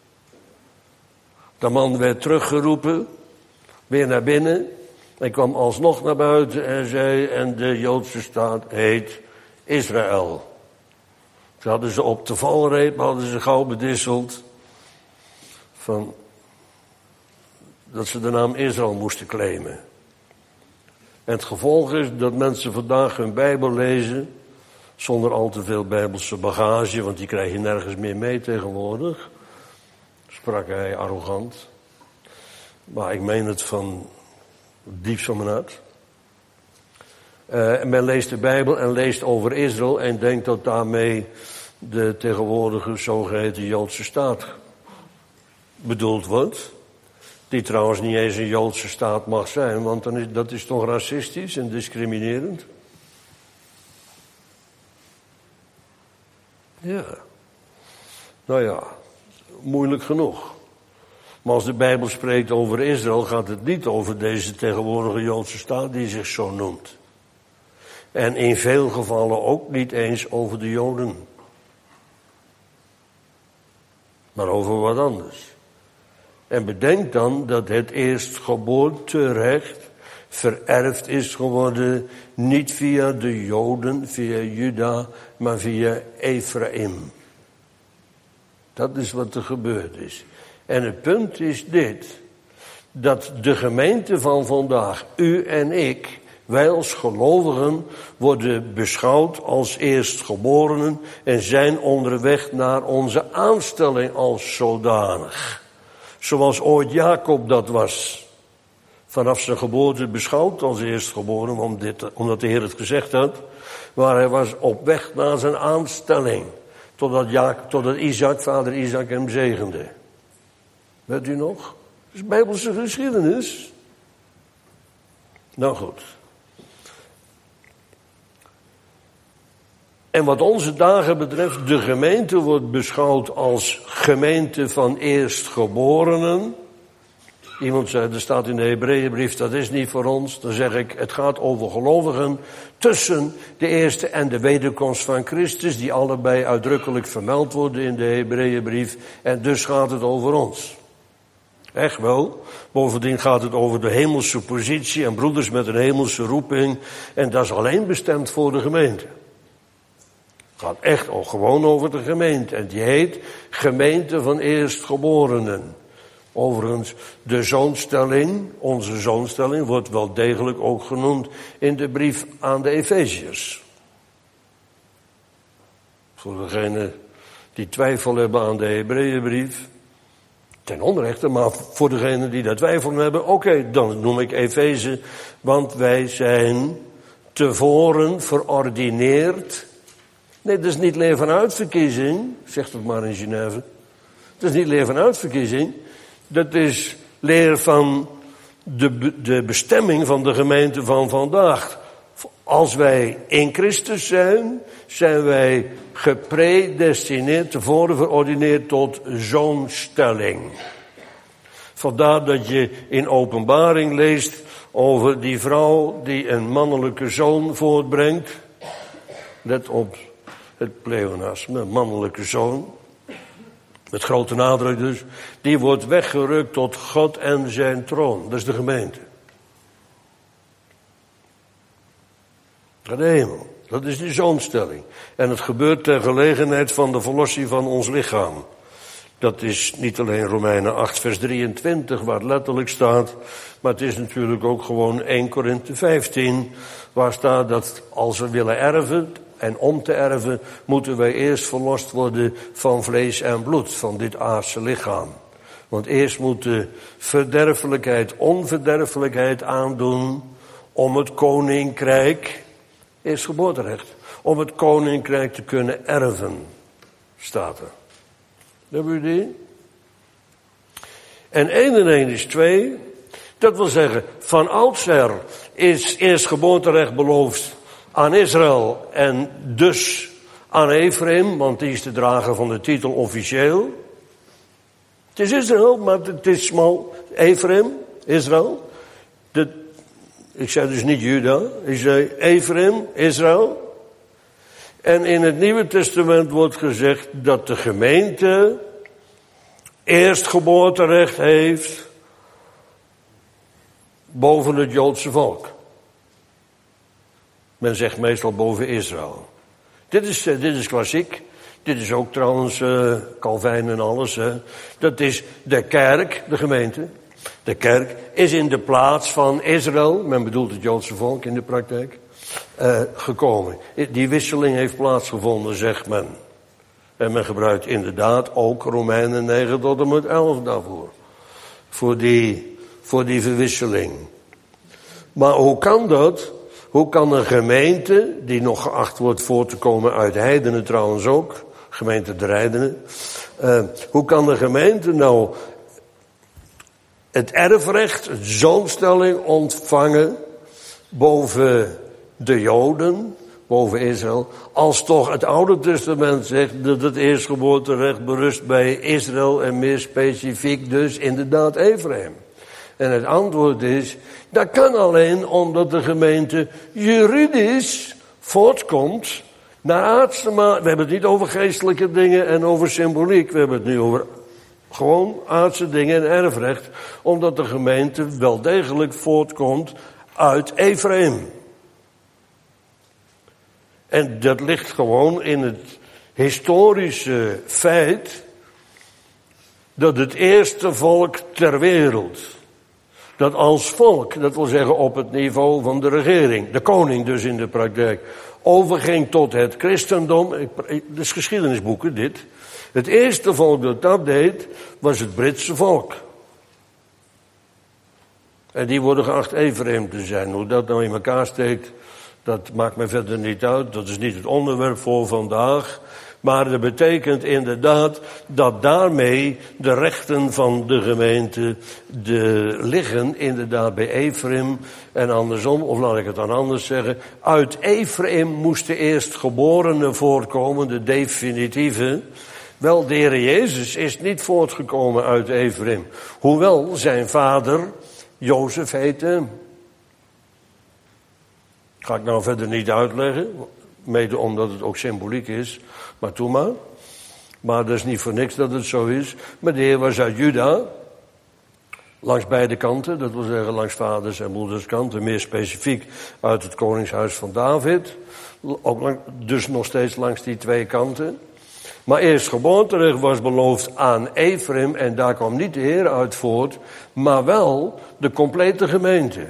De man werd teruggeroepen, weer naar binnen. Hij kwam alsnog naar buiten en zei, en de Joodse staat heet Israël. Ze hadden ze op de valreep, hadden ze gauw bedisseld. van dat ze de naam Israël moesten claimen. En het gevolg is dat mensen vandaag hun Bijbel lezen zonder al te veel Bijbelse bagage, want die krijg je nergens meer mee tegenwoordig. Sprak hij arrogant. Maar ik meen het van diep van mijn hart. Uh, men leest de Bijbel en leest over Israël en denkt dat daarmee de tegenwoordige zogeheten Joodse staat bedoeld wordt. Die trouwens niet eens een Joodse staat mag zijn, want dan is, dat is toch racistisch en discriminerend. Ja. Nou ja, moeilijk genoeg. Maar als de Bijbel spreekt over Israël, gaat het niet over deze tegenwoordige Joodse staat die zich zo noemt. En in veel gevallen ook niet eens over de Joden. Maar over wat anders. En bedenk dan dat het eerstgeboorterecht vererfd is geworden, niet via de Joden, via Juda, maar via Ephraim. Dat is wat er gebeurd is. En het punt is dit, dat de gemeente van vandaag, u en ik, wij als gelovigen worden beschouwd als eerstgeborenen en zijn onderweg naar onze aanstelling als zodanig. Zoals ooit Jacob dat was. Vanaf zijn geboorte beschouwd als eerstgeboren, omdat de Heer het gezegd had. Maar hij was op weg naar zijn aanstelling. Totdat, Jacob, totdat Isaac, vader Isaac hem zegende. Weet u nog? Dat is Bijbelse geschiedenis. Nou goed. En wat onze dagen betreft, de gemeente wordt beschouwd als gemeente van eerstgeborenen. Iemand zei, er staat in de Hebreeënbrief, dat is niet voor ons. Dan zeg ik, het gaat over gelovigen tussen de eerste en de wederkomst van Christus, die allebei uitdrukkelijk vermeld worden in de Hebreeënbrief. En dus gaat het over ons. Echt wel. Bovendien gaat het over de hemelse positie en broeders met een hemelse roeping. En dat is alleen bestemd voor de gemeente. Het gaat echt ook gewoon over de gemeente. En die heet gemeente van eerstgeborenen. Overigens, de zoonstelling, onze zoonstelling, wordt wel degelijk ook genoemd in de brief aan de Efeziërs. Voor degenen die twijfel hebben aan de Hebreeënbrief, ten onrechte, maar voor degenen die daar twijfel aan hebben, oké, okay, dan noem ik Efeze, want wij zijn tevoren verordineerd. Nee, dat is niet leer van uitverkiezing, zegt het maar in Genève. Dat is niet leer van uitverkiezing. Dat is leer van de, de bestemming van de gemeente van vandaag. Als wij in Christus zijn, zijn wij gepredestineerd, tevoren verordineerd tot zoonstelling. Vandaar dat je in Openbaring leest over die vrouw die een mannelijke zoon voortbrengt. Let op het pleonasme, een mannelijke zoon. Met grote nadruk dus. Die wordt weggerukt tot God en zijn troon. Dat is de gemeente. De hemel. Dat is die zoonstelling. En het gebeurt ter gelegenheid van de verlossing van ons lichaam. Dat is niet alleen Romeinen acht vers drieëntwintig waar het letterlijk staat. Maar het is natuurlijk ook gewoon eerste Korinthe vijftien. Waar staat dat als we willen erven. En om te erven moeten wij eerst verlost worden van vlees en bloed, van dit aardse lichaam. Want eerst moet de verderfelijkheid onverderfelijkheid aandoen om het koninkrijk, eerst geboorterecht, om het koninkrijk te kunnen erven, staat er. Hebben u die? En één en één is twee. Dat wil zeggen, van oudsher is eerst geboorterecht beloofd aan Israël en dus aan Ephraim, want die is de drager van de titel officieel. Het is Israël, maar het is smal. Ephraim, Israël. De, ik zei dus niet Juda, ik zei Ephraim, Israël. En in het Nieuwe Testament wordt gezegd dat de gemeente eerstgeboorterecht heeft boven het Joodse volk. Men zegt meestal boven Israël. Dit is, dit is klassiek. Dit is ook trouwens uh, Calvijn en alles. Hè. Dat is de kerk, de gemeente. De kerk is in de plaats van Israël, men bedoelt het Joodse volk in de praktijk, uh, gekomen. Die wisseling heeft plaatsgevonden, zegt men. En men gebruikt inderdaad ook Romeinen negen tot en met elf daarvoor. Voor die, voor die verwisseling. Maar hoe kan dat? Hoe kan een gemeente, die nog geacht wordt voort te komen uit heidenen trouwens ook, gemeente de heidenen, uh, hoe kan een gemeente nou het erfrecht, het zoonstelling ontvangen boven de Joden, boven Israël, als toch het Oude Testament zegt dat het eerstgeboorterecht berust bij Israël en meer specifiek dus inderdaad Ephraim. En het antwoord is, dat kan alleen omdat de gemeente juridisch voortkomt naar aardse maat. We hebben het niet over geestelijke dingen en over symboliek, we hebben het nu over gewoon aardse dingen en erfrecht, omdat de gemeente wel degelijk voortkomt uit Ephraim. En dat ligt gewoon in het historische feit dat het eerste volk ter wereld, dat als volk, dat wil zeggen op het niveau van de regering, de koning dus in de praktijk, overging tot het christendom. Dit is geschiedenisboeken, dit. Het eerste volk dat dat deed, was het Britse volk. En die worden geacht Ephraim te zijn. Hoe dat nou in elkaar steekt, dat maakt me verder niet uit. Dat is niet het onderwerp voor vandaag. Maar dat betekent inderdaad dat daarmee de rechten van de gemeente de, liggen inderdaad bij Ephraim en andersom, of laat ik het dan anders zeggen. Uit Ephraim moesten eerst geborenen voortkomen, de definitieve. Wel, de Heer Jezus is niet voortgekomen uit Ephraim. Hoewel zijn vader Jozef heette. Ga ik nou verder niet uitleggen. Mede omdat het ook symboliek is. Maar doe maar. Maar dat is niet voor niks dat het zo is. Maar de Heer was uit Juda. Langs beide kanten. Dat wil zeggen langs vaders en moeders kanten. Meer specifiek uit het koningshuis van David. Ook lang, dus nog steeds langs die twee kanten. Maar eerstgeboorterecht was beloofd aan Ephraim. En daar kwam niet de Heer uit voort. Maar wel de complete gemeente.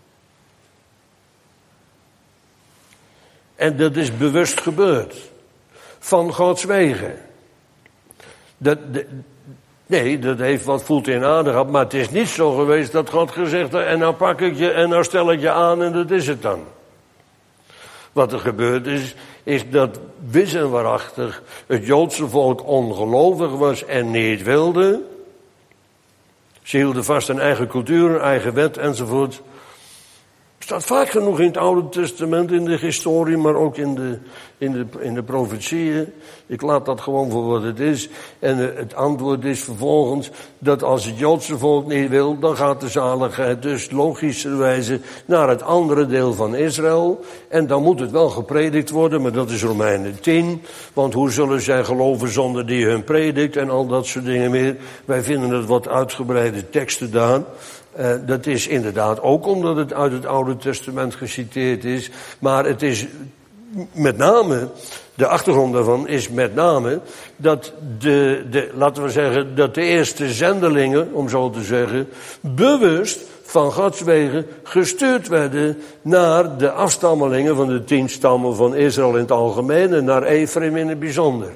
En dat is bewust gebeurd. Van Gods wegen. Dat, de, nee, dat heeft wat voet in aarde gehad. Maar het is niet zo geweest dat God gezegd heeft, en nou pak ik je en nou stel ik je aan en dat is het dan. Wat er gebeurd is, is dat wis en waarachtig het Joodse volk ongelovig was en niet wilde. Ze hielden vast aan eigen cultuur, een eigen wet enzovoort. Staat vaak genoeg in het Oude Testament, in de historie, maar ook in de, in de, in de profetieën. Ik laat dat gewoon voor wat het is. En het antwoord is vervolgens dat als het Joodse volk niet wil, dan gaat de zaligheid dus logischerwijze naar het andere deel van Israël. En dan moet het wel gepredikt worden, maar dat is Romeinen tien. Want hoe zullen zij geloven zonder die hun predikt en al dat soort dingen meer. Wij vinden het wat uitgebreide teksten daar. Uh, dat is inderdaad ook omdat het uit het Oude Testament geciteerd is. Maar het is met name, de achtergrond daarvan is met name dat de, de, laten we zeggen, dat de eerste zendelingen, om zo te zeggen, bewust van Gods wegen gestuurd werden naar de afstammelingen van de tien stammen van Israël in het algemeen en naar Ephraim in het bijzonder.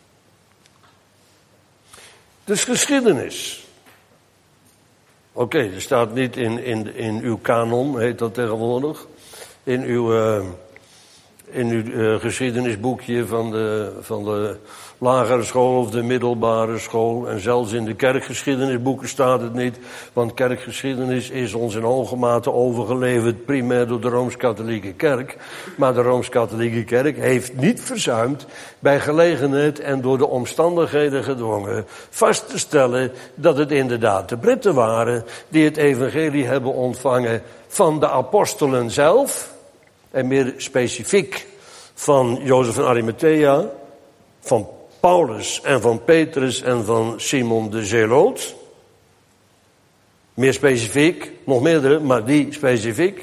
Het is geschiedenis. Oké, okay, er staat niet in, in, in uw kanon, heet dat tegenwoordig. In uw, uh, in uw uh, geschiedenisboekje van de, van de lagere school of de middelbare school. En zelfs in de kerkgeschiedenisboeken staat het niet. Want kerkgeschiedenis is ons in hoge mate overgeleverd primair door de Rooms-Katholieke Kerk. Maar de Rooms-Katholieke Kerk heeft niet verzuimd bij gelegenheid en door de omstandigheden gedwongen vast te stellen dat het inderdaad de Britten waren die het evangelie hebben ontvangen van de apostelen zelf. En meer specifiek van Jozef van Arimathea, van Paulus en van Petrus en van Simon de Zeloot. Meer specifiek, nog meerdere, maar die specifiek.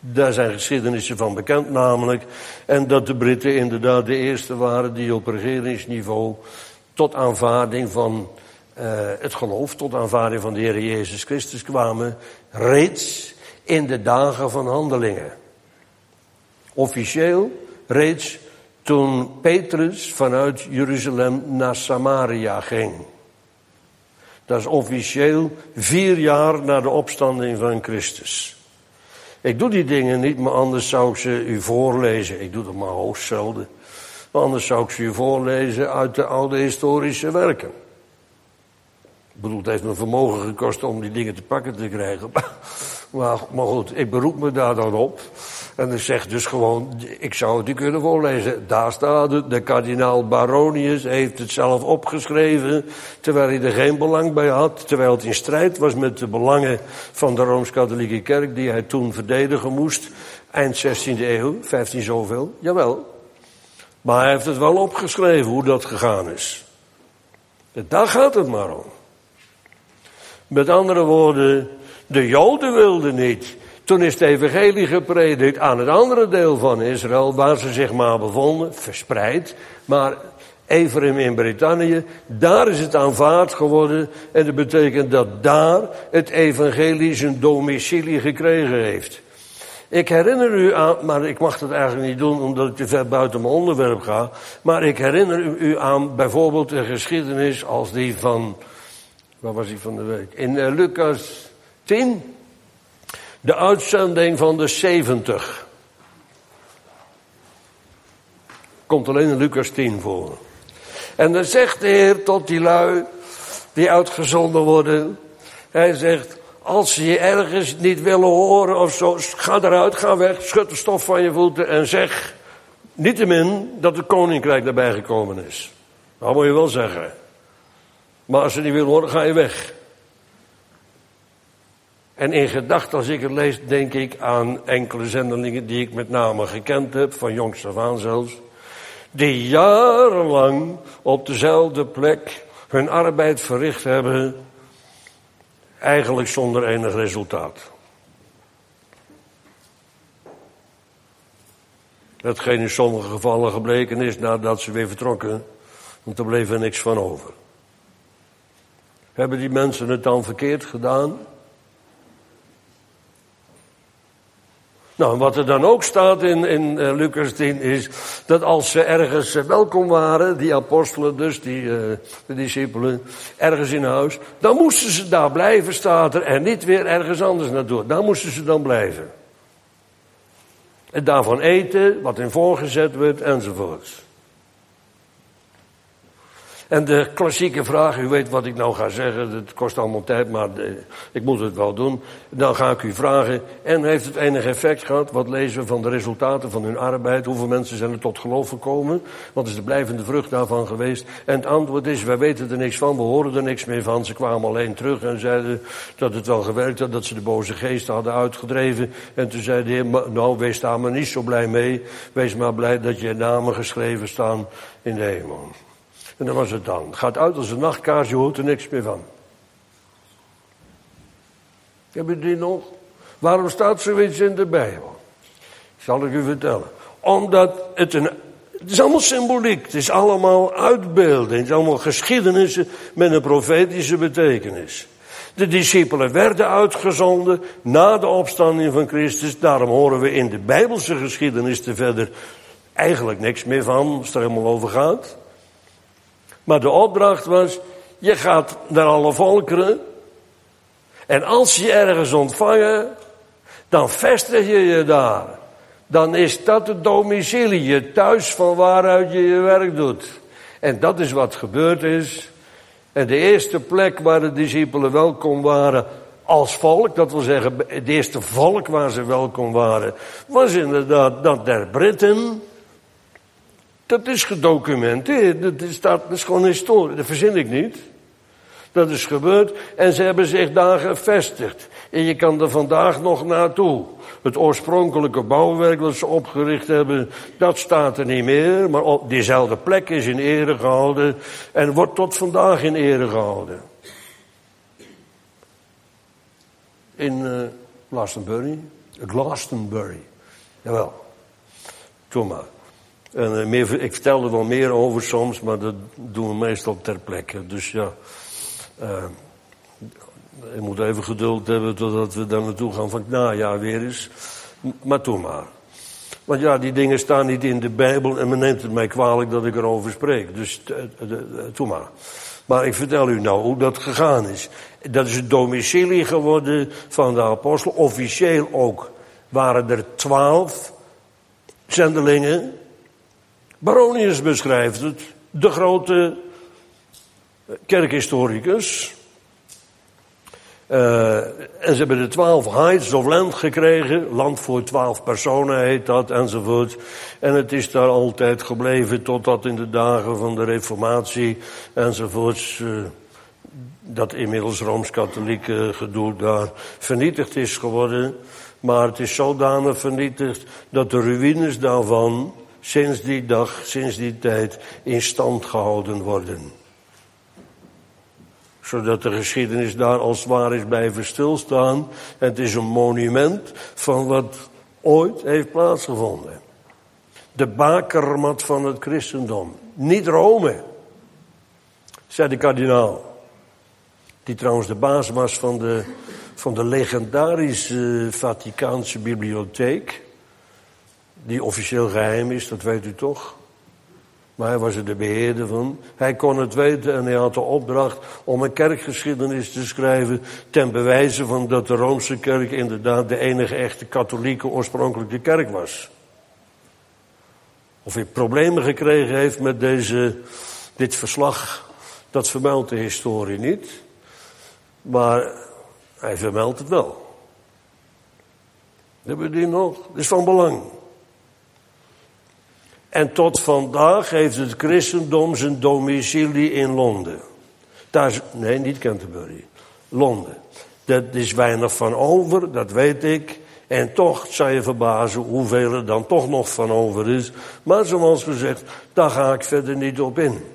Daar zijn geschiedenissen van bekend namelijk. En dat de Britten inderdaad de eerste waren die op regeringsniveau tot aanvaarding van uh, het geloof, tot aanvaarding van de Heer Jezus Christus kwamen. Reeds in de dagen van Handelingen. Officieel reeds toen Petrus vanuit Jeruzalem naar Samaria ging. Dat is officieel vier jaar na de opstanding van Christus. Ik doe die dingen niet, maar anders zou ik ze u voorlezen. Ik doe dat maar hoogst zelden. Maar anders zou ik ze u voorlezen uit de oude historische werken. Ik bedoel, het heeft me vermogen gekost om die dingen te pakken te krijgen. Maar, maar goed, ik beroep me daar dan op. En ik zeg dus gewoon, ik zou het u kunnen voorlezen. Daar staat het, de kardinaal Baronius heeft het zelf opgeschreven, terwijl hij er geen belang bij had, terwijl het in strijd was met de belangen van de Rooms-Katholieke Kerk, die hij toen verdedigen moest, eind zestiende eeuw, vijftien zoveel, jawel. Maar hij heeft het wel opgeschreven, hoe dat gegaan is. Daar gaat het maar om. Met andere woorden, de Joden wilden niet. Toen is het evangelie gepredikt aan het andere deel van Israël, waar ze zich maar bevonden, verspreid. Maar Ephraim in Brittannië, daar is het aanvaard geworden. En dat betekent dat daar het evangelie zijn domicilie gekregen heeft. Ik herinner u aan, maar ik mag dat eigenlijk niet doen omdat ik te ver buiten mijn onderwerp ga. Maar ik herinner u aan bijvoorbeeld een geschiedenis als die van, waar was die van de week? In uh, Lucas tien. De uitzending van de zeventig. Komt alleen in Lucas tien voor. En dan zegt de Heer tot die lui die uitgezonden worden. Hij zegt, als ze je ergens niet willen horen of zo, ga eruit, ga weg, schud de stof van je voeten en zeg niettemin dat het koninkrijk erbij gekomen is. Dat moet je wel zeggen. Maar als ze niet willen horen, ga je weg. En in gedachten, als ik het lees, denk ik aan enkele zendelingen die ik met name gekend heb, van jongs af aan zelfs, die jarenlang op dezelfde plek hun arbeid verricht hebben, eigenlijk zonder enig resultaat. Hetgeen in sommige gevallen gebleken is nadat ze weer vertrokken, want er bleef er niks van over. Hebben die mensen het dan verkeerd gedaan? Nou, wat er dan ook staat in, in uh, Lucas tien is dat als ze ergens uh, welkom waren, die apostelen dus, die uh, de discipelen, ergens in huis, dan moesten ze daar blijven, staat er, en niet weer ergens anders naartoe. Daar moesten ze dan blijven. En daarvan eten, wat in voorgezet werd, enzovoorts. En de klassieke vraag, u weet wat ik nou ga zeggen, het kost allemaal tijd, maar de, ik moet het wel doen. Dan ga ik u vragen, en heeft het enig effect gehad? Wat lezen we van de resultaten van hun arbeid? Hoeveel mensen zijn er tot geloof gekomen? Wat is de blijvende vrucht daarvan geweest? En het antwoord is, wij weten er niks van, we horen er niks meer van. Ze kwamen alleen terug en zeiden dat het wel gewerkt had, dat ze de boze geesten hadden uitgedreven. En toen zei de Heer, nou, wees daar maar niet zo blij mee. Wees maar blij dat je namen geschreven staan in de hemel. En dat was het dan. Het gaat uit als een nachtkaars, je hoort er niks meer van. Heb je die nog? Waarom staat zoiets in de Bijbel? Zal ik u vertellen. Omdat het een... Het is allemaal symboliek. Het is allemaal uitbeelding. Het is allemaal geschiedenissen met een profetische betekenis. De discipelen werden uitgezonden na de opstanding van Christus. Daarom horen we in de Bijbelse geschiedenis er verder eigenlijk niks meer van, als het er helemaal over gaat. Maar de opdracht was, je gaat naar alle volkeren. En als je ergens ontvangen, dan vestig je je daar. Dan is dat het domicilie, je thuis van waaruit je je werk doet. En dat is wat gebeurd is. En de eerste plek waar de discipelen welkom waren als volk, dat wil zeggen, het eerste volk waar ze welkom waren, was inderdaad dat der Britten. Dat is gedocumenteerd, dat is, dat is gewoon historie, dat verzin ik niet. Dat is gebeurd en ze hebben zich daar gevestigd. En je kan er vandaag nog naartoe. Het oorspronkelijke bouwwerk dat ze opgericht hebben, dat staat er niet meer. Maar op diezelfde plek is in ere gehouden en wordt tot vandaag in ere gehouden. In uh, Glastonbury, Glastonbury. Jawel. Doe maar. En uh, meer, ik vertel er wel meer over soms, maar dat doen we meestal ter plekke. Dus ja, uh, je moet even geduld hebben totdat we daar naartoe gaan van het najaar weer eens. Maar doe maar. Want ja, die dingen staan niet in de Bijbel en men neemt het mij kwalijk dat ik erover spreek. Dus uh, uh, uh, doe maar. Maar ik vertel u nou hoe dat gegaan is. Dat is het domicilie geworden van de apostel. Officieel ook waren er twaalf zendelingen. Baronius beschrijft het. De grote kerkhistoricus. Uh, en ze hebben de twaalf heights of land gekregen. Land voor twaalf personen heet dat, enzovoort. En het is daar altijd gebleven totdat in de dagen van de Reformatie, enzovoorts, uh, dat inmiddels Rooms-Katholieke gedoe daar vernietigd is geworden. Maar het is zodanig vernietigd dat de ruïnes daarvan sinds die dag, sinds die tijd, in stand gehouden worden. Zodat de geschiedenis daar als het ware is blijven stilstaan. En het is een monument van wat ooit heeft plaatsgevonden. De bakermat van het christendom. Niet Rome, zei de kardinaal. Die trouwens de baas was van de, van de legendarische Vaticaanse bibliotheek. Die officieel geheim is, dat weet u toch. Maar hij was er de beheerder van. Hij kon het weten en hij had de opdracht om een kerkgeschiedenis te schrijven ten bewijze van dat de Roomse kerk inderdaad de enige echte katholieke oorspronkelijke kerk was. Of hij problemen gekregen heeft met deze, dit verslag, dat vermeldt de historie niet. Maar hij vermeldt het wel. Hebben we die nog? Dat is van belang. En tot vandaag heeft het christendom zijn domicilie in Londen. Daar is, nee, niet Canterbury. Londen. Dat is weinig van over, dat weet ik. En toch zou je verbazen hoeveel er dan toch nog van over is. Maar zoals gezegd, daar ga ik verder niet op in.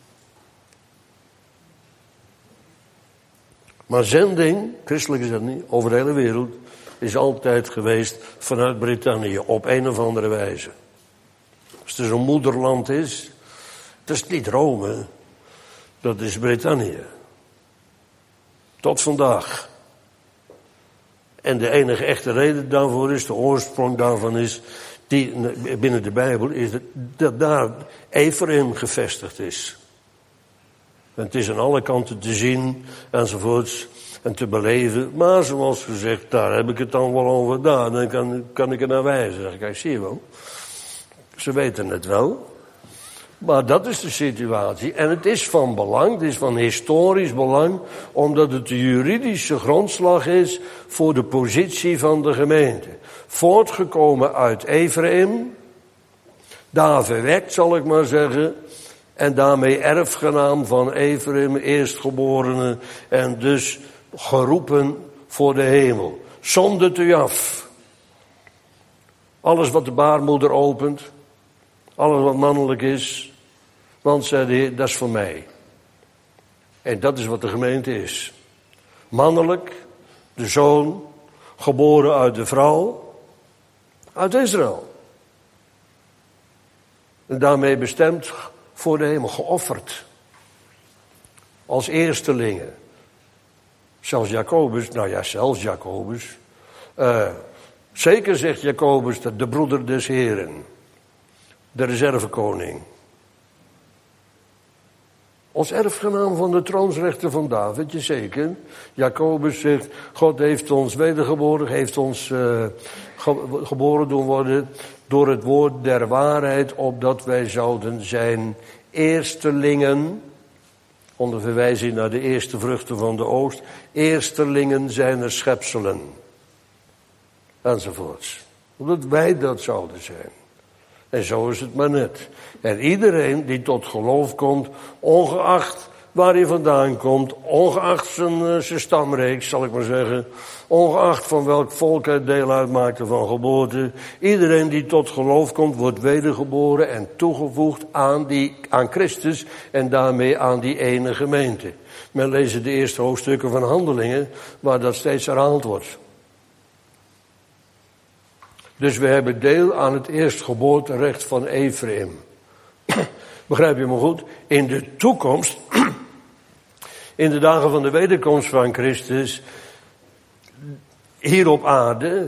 Maar zending, christelijke zending, over de hele wereld, is altijd geweest vanuit Brittannië, op een of andere wijze. Als er zo'n moederland is, dat is niet Rome, dat is Brittannië. Tot vandaag. En de enige echte reden daarvoor is, de oorsprong daarvan is, die binnen de Bijbel, is dat, dat daar Ephraim gevestigd is. En het is aan alle kanten te zien, enzovoorts, en te beleven. Maar zoals gezegd, daar heb ik het dan wel over, daar, dan kan, kan ik er naar wijzen. Dan zeg ik, zie je wel. Ze weten het wel. Maar dat is de situatie. En het is van belang, het is van historisch belang, omdat het de juridische grondslag is voor de positie van de gemeente. Voortgekomen uit Ephraim, daar verwekt zal ik maar zeggen, en daarmee erfgenaam van Ephraim, eerstgeborene, en dus geroepen voor de hemel. Zondert u af. Alles wat de baarmoeder opent, alles wat mannelijk is, want zei de Heer, dat is voor mij. En dat is wat de gemeente is. Mannelijk, de zoon, geboren uit de vrouw, uit Israël. En daarmee bestemd voor de hemel, geofferd. Als eerstelingen. Zelfs Jacobus, nou ja, zelfs Jacobus. Uh, zeker zegt Jacobus, dat de broeder des Heren. De reservekoning. Als erfgenaam van de troonsrechten van David, je zeker. Jacobus zegt, God heeft ons wedergeboren, heeft ons uh, ge- geboren doen worden door het woord der waarheid, opdat wij zouden zijn eerstelingen, onder verwijzing naar de eerste vruchten van de oogst, eerstelingen zijner schepselen. Enzovoorts. Omdat wij dat zouden zijn. En zo is het maar net. En iedereen die tot geloof komt, ongeacht waar hij vandaan komt, ongeacht zijn, zijn stamreeks, zal ik maar zeggen, ongeacht van welk volk hij deel uitmaakte van geboorte, iedereen die tot geloof komt, wordt wedergeboren en toegevoegd aan, die, aan Christus en daarmee aan die ene gemeente. Men leest de eerste hoofdstukken van Handelingen, waar dat steeds herhaald wordt. Dus we hebben deel aan het eerstgeboorterecht van Ephraim. Begrijp je me goed? In de toekomst, in de dagen van de wederkomst van Christus, hier op aarde,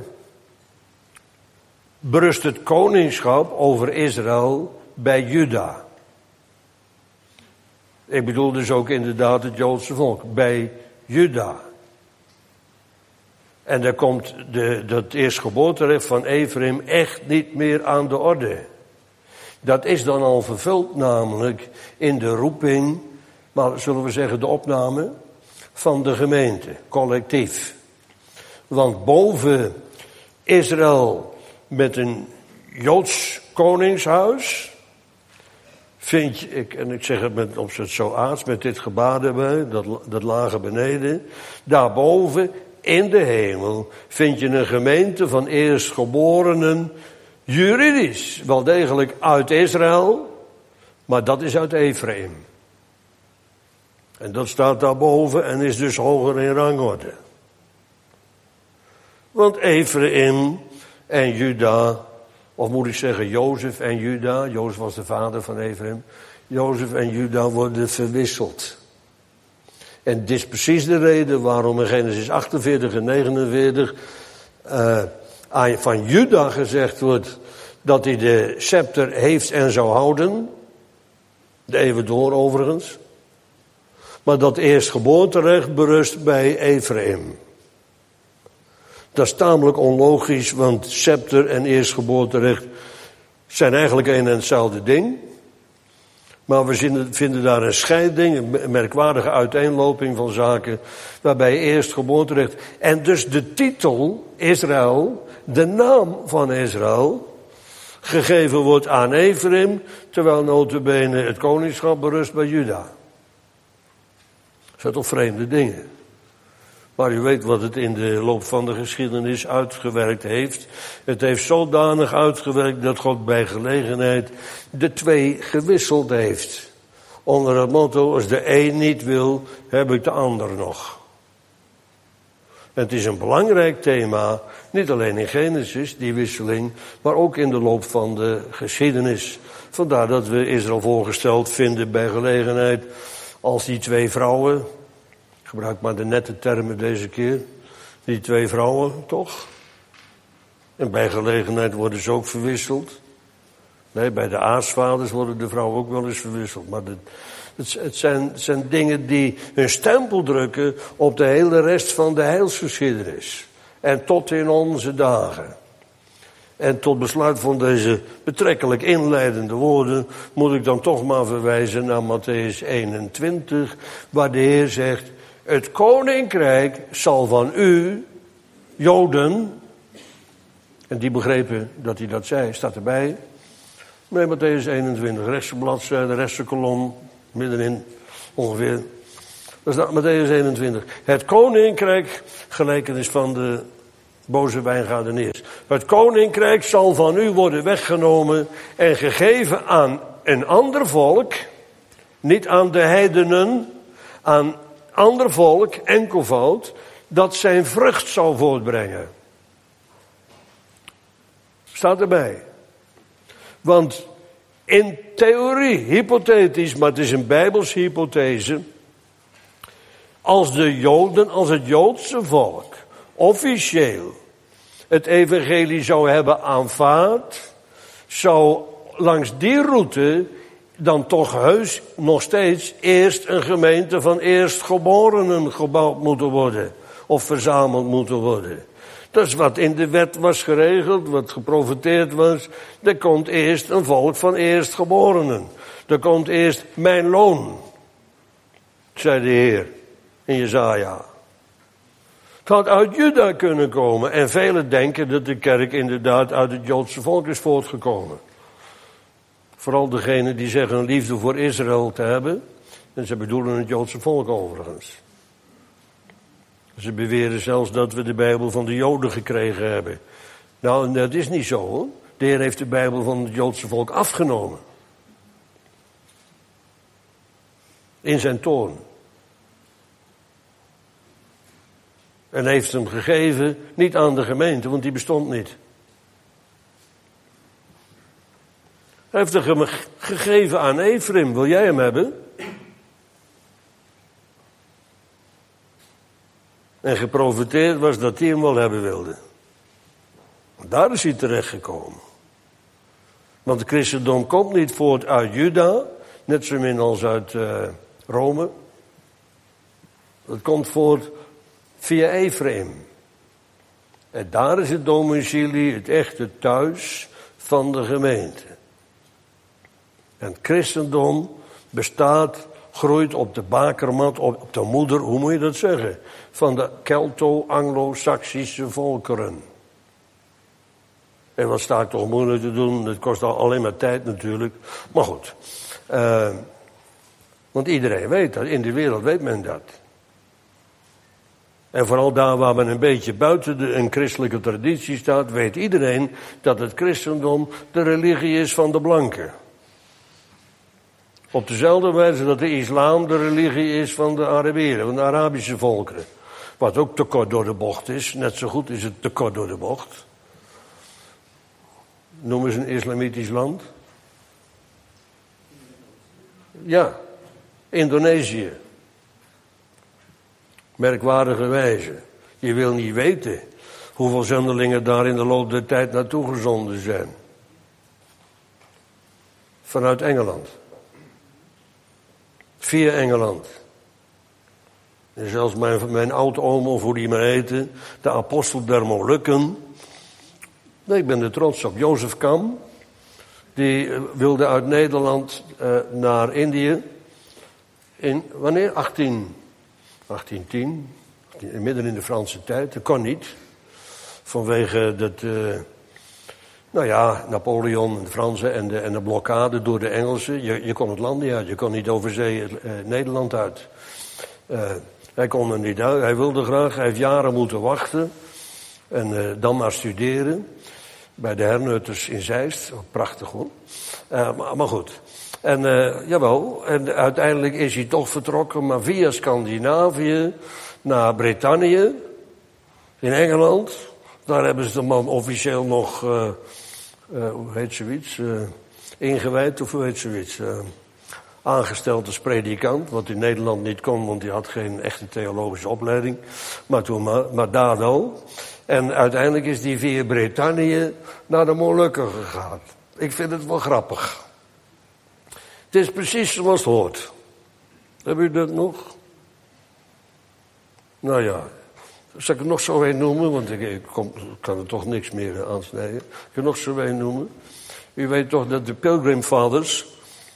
berust het koningschap over Israël bij Juda. Ik bedoel dus ook inderdaad het Joodse volk, bij Juda. En daar komt de, dat eerstgeboorterecht van Ephraim echt niet meer aan de orde. Dat is dan al vervuld namelijk in de roeping, maar zullen we zeggen de opname van de gemeente, collectief. Want boven Israël met een Joods koningshuis vind je, ik, en ik zeg het met, op het zo aards, met dit gebaar erbij, dat, dat lage beneden, daarboven in de hemel vind je een gemeente van eerstgeborenen, juridisch, wel degelijk uit Israël, maar dat is uit Ephraim. En dat staat daarboven en is dus hoger in rangorde. Want Ephraim en Juda, of moet ik zeggen Jozef en Juda, Jozef was de vader van Ephraim, Jozef en Juda worden verwisseld. En dit is precies de reden waarom in Genesis achtenveertig en negenenveertig uh, van Juda gezegd wordt dat hij de scepter heeft en zou houden. De eeuwen door overigens. Maar dat eerstgeboorterecht berust bij Ephraim. Dat is tamelijk onlogisch, want scepter en eerstgeboorterecht zijn eigenlijk een en hetzelfde ding. Maar we vinden daar een scheiding, een merkwaardige uiteenloping van zaken, waarbij eerstgeboorterecht en dus de titel Israël, de naam van Israël, gegeven wordt aan Ephraim, terwijl nota bene het koningschap berust bij Juda. Dat zijn toch vreemde dingen. Maar u weet wat het in de loop van de geschiedenis uitgewerkt heeft. Het heeft zodanig uitgewerkt dat God bij gelegenheid de twee gewisseld heeft. Onder het motto, als de een niet wil, heb ik de ander nog. En het is een belangrijk thema, niet alleen in Genesis, die wisseling, maar ook in de loop van de geschiedenis. Vandaar dat we Israël voorgesteld vinden bij gelegenheid als die twee vrouwen. Ik gebruik maar de nette termen deze keer. Die twee vrouwen, toch? En bij gelegenheid worden ze ook verwisseld. Nee, bij de aartsvaders worden de vrouwen ook wel eens verwisseld. Maar de, het, het, zijn, het zijn dingen die hun stempel drukken op de hele rest van de heilsgeschiedenis. En tot in onze dagen. En tot besluit van deze betrekkelijk inleidende woorden moet ik dan toch maar verwijzen naar Mattheüs eenentwintig, waar de Heer zegt: het koninkrijk zal van u, Joden, en die begrepen dat hij dat zei, staat erbij. Nee, Mattheüs eenentwintig, rechtse bladzijde, rechtse kolom, middenin ongeveer. Dat staat Mattheüs eenentwintig. Het koninkrijk, gelijkenis van de boze wijngaardeniers. Het koninkrijk zal van u worden weggenomen en gegeven aan een ander volk, niet aan de heidenen, aan ander volk, enkelvoud, dat zijn vrucht zou voortbrengen. Staat erbij. Want in theorie, hypothetisch, maar het is een bijbelse hypothese, als de Joden, als het Joodse volk, officieel het evangelie zou hebben aanvaard, zou langs die route dan toch heus nog steeds eerst een gemeente van eerstgeborenen gebouwd moeten worden. Of verzameld moeten worden. Dat is wat in de wet was geregeld, wat geprofeteerd was. Er komt eerst een volk van eerstgeborenen. Er komt eerst mijn loon, zei de Heer in Jesaja. Het had uit Juda kunnen komen. En velen denken dat de kerk inderdaad uit het Joodse volk is voortgekomen. Vooral degenen die zeggen een liefde voor Israël te hebben. En ze bedoelen het Joodse volk overigens. Ze beweren zelfs dat we de Bijbel van de Joden gekregen hebben. Nou, dat is niet zo hoor. De Heer heeft de Bijbel van het Joodse volk afgenomen. In zijn toorn. En heeft hem gegeven, niet aan de gemeente, want die bestond niet. Hij heeft hem gegeven aan Ephraim. Wil jij hem hebben? En geprofiteerd was dat hij hem wel hebben wilde. Daar is hij terechtgekomen. Want het christendom komt niet voort uit Juda, net zo min als uit uh, Rome. Het komt voort via Ephraim. En daar is het domicilie, het echte thuis van de gemeente. En het christendom bestaat, groeit op de bakermat, op de moeder, hoe moet je dat zeggen? Van de Kelto-Anglo-Saxische volkeren. En wat sta ik toch moeilijk te doen? Dat kost al alleen maar tijd natuurlijk. Maar goed. Uh, want iedereen weet dat. In de wereld weet men dat. En vooral daar waar men een beetje buiten de, een christelijke traditie staat, weet iedereen dat het christendom de religie is van de blanken. Op dezelfde wijze dat de islam de religie is van de Arabieren, van de Arabische volkeren. Wat ook te kort door de bocht is. Net zo goed is het te kort door de bocht. Noem eens een islamitisch land. Ja, Indonesië. Merkwaardige wijze. Je wil niet weten hoeveel zendelingen daar in de loop der tijd naartoe gezonden zijn. Vanuit Engeland. Via Engeland. En zelfs mijn, mijn oud-oom, of hoe die maar heette, de apostel der Molukken. Nee, ik ben er trots op. Jozef Kam, die wilde uit Nederland uh, naar Indië. In, wanneer? achttien, achttientien, midden in de Franse tijd. Dat kon niet. Vanwege dat, uh, nou ja, Napoleon, de Fransen en de, en de blokkade door de Engelsen. Je, je kon het land niet uit, je kon niet over zee uh, Nederland uit. Uh, hij kon er niet uit, hij wilde graag, hij heeft jaren moeten wachten. En uh, dan maar studeren. Bij de Herneuters in Zeist. Prachtig hoor. Uh, maar, maar goed. En uh, jawel. En uiteindelijk is hij toch vertrokken. Maar via Scandinavië. Naar Brittannië. In Engeland. Daar hebben ze de man officieel nog. Uh, uh, hoe heet zoiets? Uh, ingewijd of hoe heet zoiets? Uh, aangesteld als predikant. Wat in Nederland niet kon. Want hij had geen echte theologische opleiding. Maar toen maar, maar daar wel. En uiteindelijk is die via Brittannië naar de Molukken gegaan. Ik vind het wel grappig. Het is precies zoals het hoort. Heb u dat nog? Nou ja, zal ik het nog zo een noemen? Want ik, ik, kom, ik kan er toch niks meer aansnijden. Ik kan het nog zo een noemen. U weet toch dat de Pilgrim Fathers,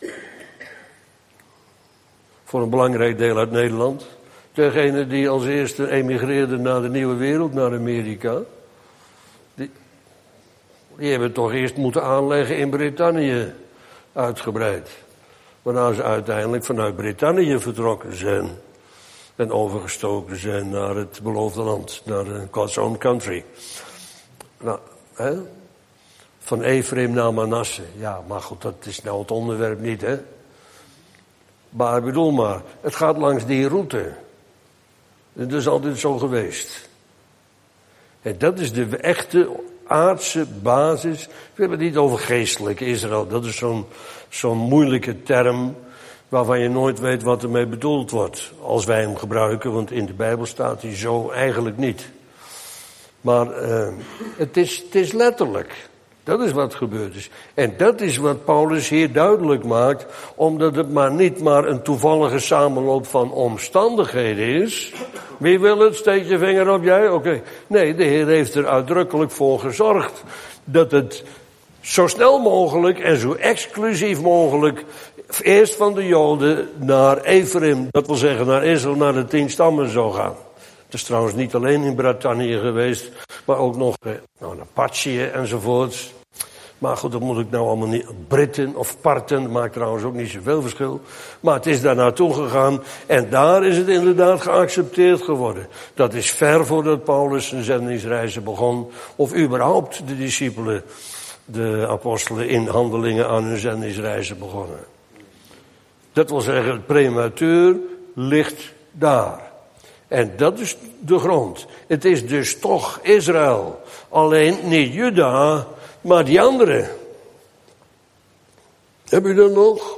voor een belangrijk deel uit Nederland, degene die als eerste emigreerde naar de nieuwe wereld, naar Amerika. Die, die hebben toch eerst moeten aanleggen in Brittannië, uitgebreid. Waarna ze uiteindelijk vanuit Brittannië vertrokken zijn. En overgestoken zijn naar het beloofde land, naar de God's own country. Nou, hè? Van Ephraim naar Manasse. Ja, maar goed, dat is nou het onderwerp niet, hè. Maar ik bedoel maar, het gaat langs die route. Dat is altijd zo geweest. En dat is de echte aardse basis. We hebben het niet over geestelijk Israël. Dat is zo'n zo'n moeilijke term waarvan je nooit weet wat ermee bedoeld wordt. Als wij hem gebruiken, want in de Bijbel staat hij zo eigenlijk niet. Maar uh, het, is, het is letterlijk. Dat is wat gebeurd is. En dat is wat Paulus hier duidelijk maakt. Omdat het maar niet maar een toevallige samenloop van omstandigheden is. Wie wil het? Steek je vinger op, jij? Oké. Okay. Nee, de Heer heeft er uitdrukkelijk voor gezorgd. Dat het zo snel mogelijk en zo exclusief mogelijk eerst van de Joden naar Ephraim, dat wil zeggen naar Israël, naar de tien stammen zou gaan. Het is trouwens niet alleen in Brittannië geweest, maar ook nog nou, naar Partië enzovoorts. Maar goed, dat moet ik nou allemaal niet. Britten of Parten, maakt trouwens ook niet zoveel verschil. Maar het is daar naartoe gegaan en daar is het inderdaad geaccepteerd geworden. Dat is ver voordat Paulus zijn zendingsreizen begon, of überhaupt de discipelen, de apostelen in handelingen aan hun zendingsreizen begonnen. Dat wil zeggen, het prematuur ligt daar. En dat is de grond. Het is dus toch Israël. Alleen niet Juda, maar die anderen. Heb u dat nog?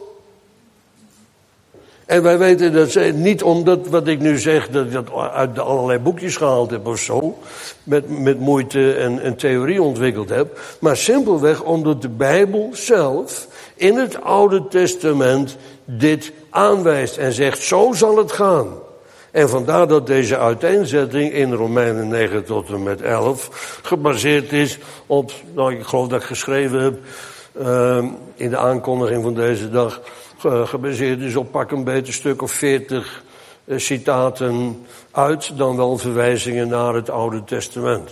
En wij weten dat zij, niet omdat wat ik nu zeg, dat ik dat uit allerlei boekjes gehaald heb of zo, met, met moeite en, en theorie ontwikkeld heb, maar simpelweg omdat de Bijbel zelf in het Oude Testament dit aanwijst en zegt, zo zal het gaan. En vandaar dat deze uiteenzetting in Romeinen negen tot en met elf gebaseerd is op, nou ik geloof dat ik geschreven heb uh, in de aankondiging van deze dag, uh, gebaseerd is op pak een beetje stuk of veertig uh, citaten uit, dan wel verwijzingen naar het Oude Testament.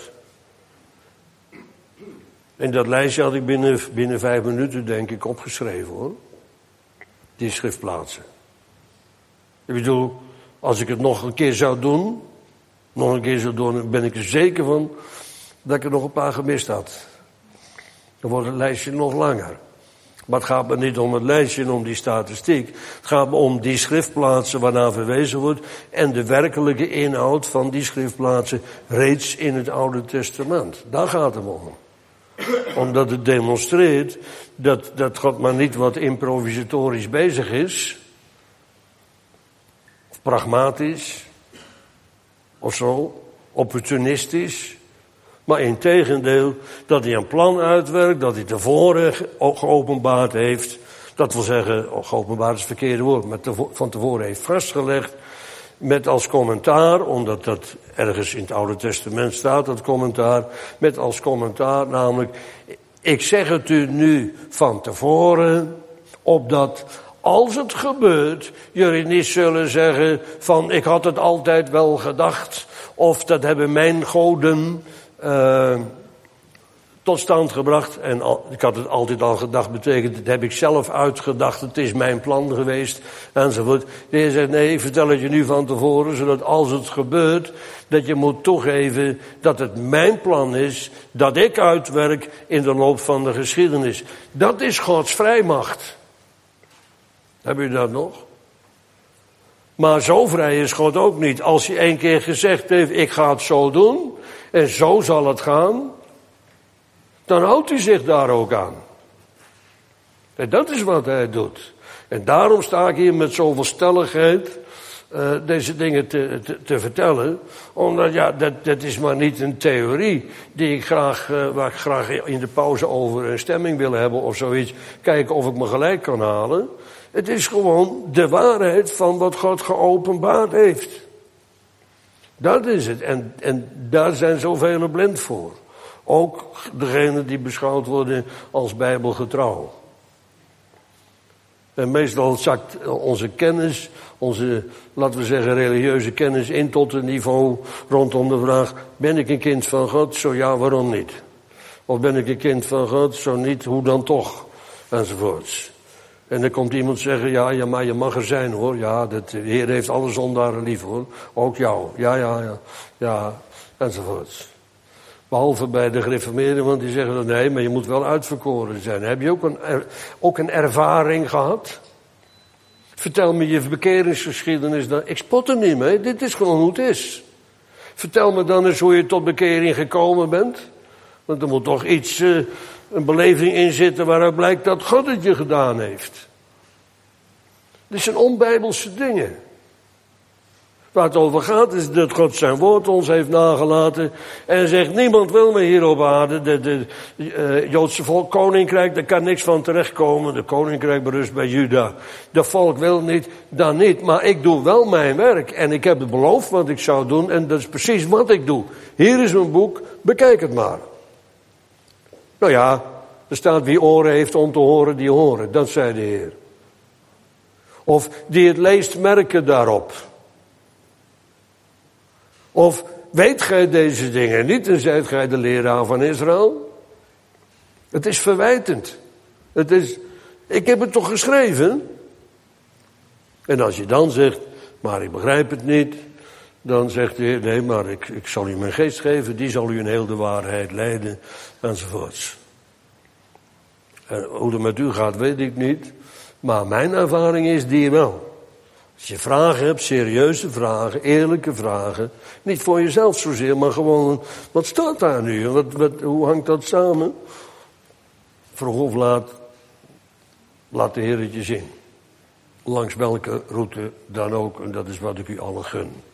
En dat lijstje had ik binnen, binnen vijf minuten denk ik opgeschreven hoor. Die schriftplaatsen. Ik bedoel, als ik het nog een keer zou doen, nog een keer zou doen, ben ik er zeker van dat ik er nog een paar gemist had. Dan wordt het lijstje nog langer. Maar het gaat me niet om het lijstje en om die statistiek. Het gaat me om die schriftplaatsen waarnaar verwezen wordt en de werkelijke inhoud van die schriftplaatsen reeds in het Oude Testament. Daar gaat het om. Omdat het demonstreert dat, dat God maar niet wat improvisatorisch bezig is, of pragmatisch, of zo, opportunistisch, maar integendeel dat hij een plan uitwerkt, dat hij tevoren geopenbaard heeft, dat wil zeggen, geopenbaard is het verkeerde woord, maar van tevoren heeft vastgelegd, met als commentaar, omdat dat ergens in het Oude Testament staat, dat commentaar, met als commentaar namelijk, ik zeg het u nu van tevoren, opdat als het gebeurt, jullie niet zullen zeggen van ik had het altijd wel gedacht, of dat hebben mijn goden uh, tot stand gebracht. En al, ik had het altijd al gedacht, betekent dat heb ik zelf uitgedacht, het is mijn plan geweest, enzovoort. De Heer zegt, nee, ik vertel het je nu van tevoren, zodat als het gebeurt, dat je moet toegeven dat het mijn plan is, dat ik uitwerk in de loop van de geschiedenis. Dat is Gods vrijmacht. Hebben jullie dat nog? Maar zo vrij is God ook niet. Als hij één keer gezegd heeft, ik ga het zo doen, en zo zal het gaan, dan houdt hij zich daar ook aan. En dat is wat hij doet. En daarom sta ik hier met zoveel stelligheid uh, deze dingen te, te, te vertellen. Omdat ja, dat, dat is maar niet een theorie die ik graag, uh, waar ik graag in de pauze over een stemming wil hebben of zoiets. Kijken of ik me gelijk kan halen. Het is gewoon de waarheid van wat God geopenbaard heeft. Dat is het. En, en daar zijn zoveel blind voor. Ook degenen die beschouwd worden als bijbelgetrouw. En meestal zakt onze kennis, onze, laten we zeggen, religieuze kennis in tot een niveau rondom de vraag, ben ik een kind van God? Zo ja, waarom niet? Of ben ik een kind van God? Zo niet, hoe dan toch? Enzovoorts. En dan komt iemand zeggen, ja, ja, maar je mag er zijn hoor. Ja, de Heer heeft alle zondaren lief hoor. Ook jou. Ja, ja, ja. Ja, enzovoorts. Behalve bij de gereformeerden, want die zeggen, nee, maar je moet wel uitverkoren zijn. Heb je ook een, ook een ervaring gehad? Vertel me je bekeringsgeschiedenis dan. Ik spot er niet mee, dit is gewoon hoe het is. Vertel me dan eens hoe je tot bekering gekomen bent. Want er moet toch iets, uh, een beleving in zitten waaruit blijkt dat God het je gedaan heeft. Dit zijn onbijbelse dingen. Waar het over gaat is dat God zijn woord ons heeft nagelaten. En zegt, niemand wil me hier op aarde. De, de, de uh, Joodse volk, koninkrijk, daar kan niks van terechtkomen. De koninkrijk berust bij Juda. De volk wil niet, dan niet. Maar ik doe wel mijn werk. En ik heb het beloofd wat ik zou doen. En dat is precies wat ik doe. Hier is een boek, bekijk het maar. Nou ja, er staat wie oren heeft om te horen, die horen. Dat zei de Heer. Of die het leest, merken daarop. Of weet gij deze dingen niet en zijt gij de leraar van Israël? Het is verwijtend. Het is, ik heb het toch geschreven? En als je dan zegt, maar ik begrijp het niet, dan zegt de Heer, nee, maar ik, ik zal u mijn geest geven, die zal u in heel de waarheid leiden, enzovoorts. En hoe het met u gaat, weet ik niet, maar mijn ervaring is die wel. Als je vragen hebt, serieuze vragen, eerlijke vragen. Niet voor jezelf zozeer, maar gewoon, wat staat daar nu? Wat, wat, hoe hangt dat samen? Vroeg of laat Laat de Heer het je zien. Langs welke route dan ook, en dat is wat ik u allen gun.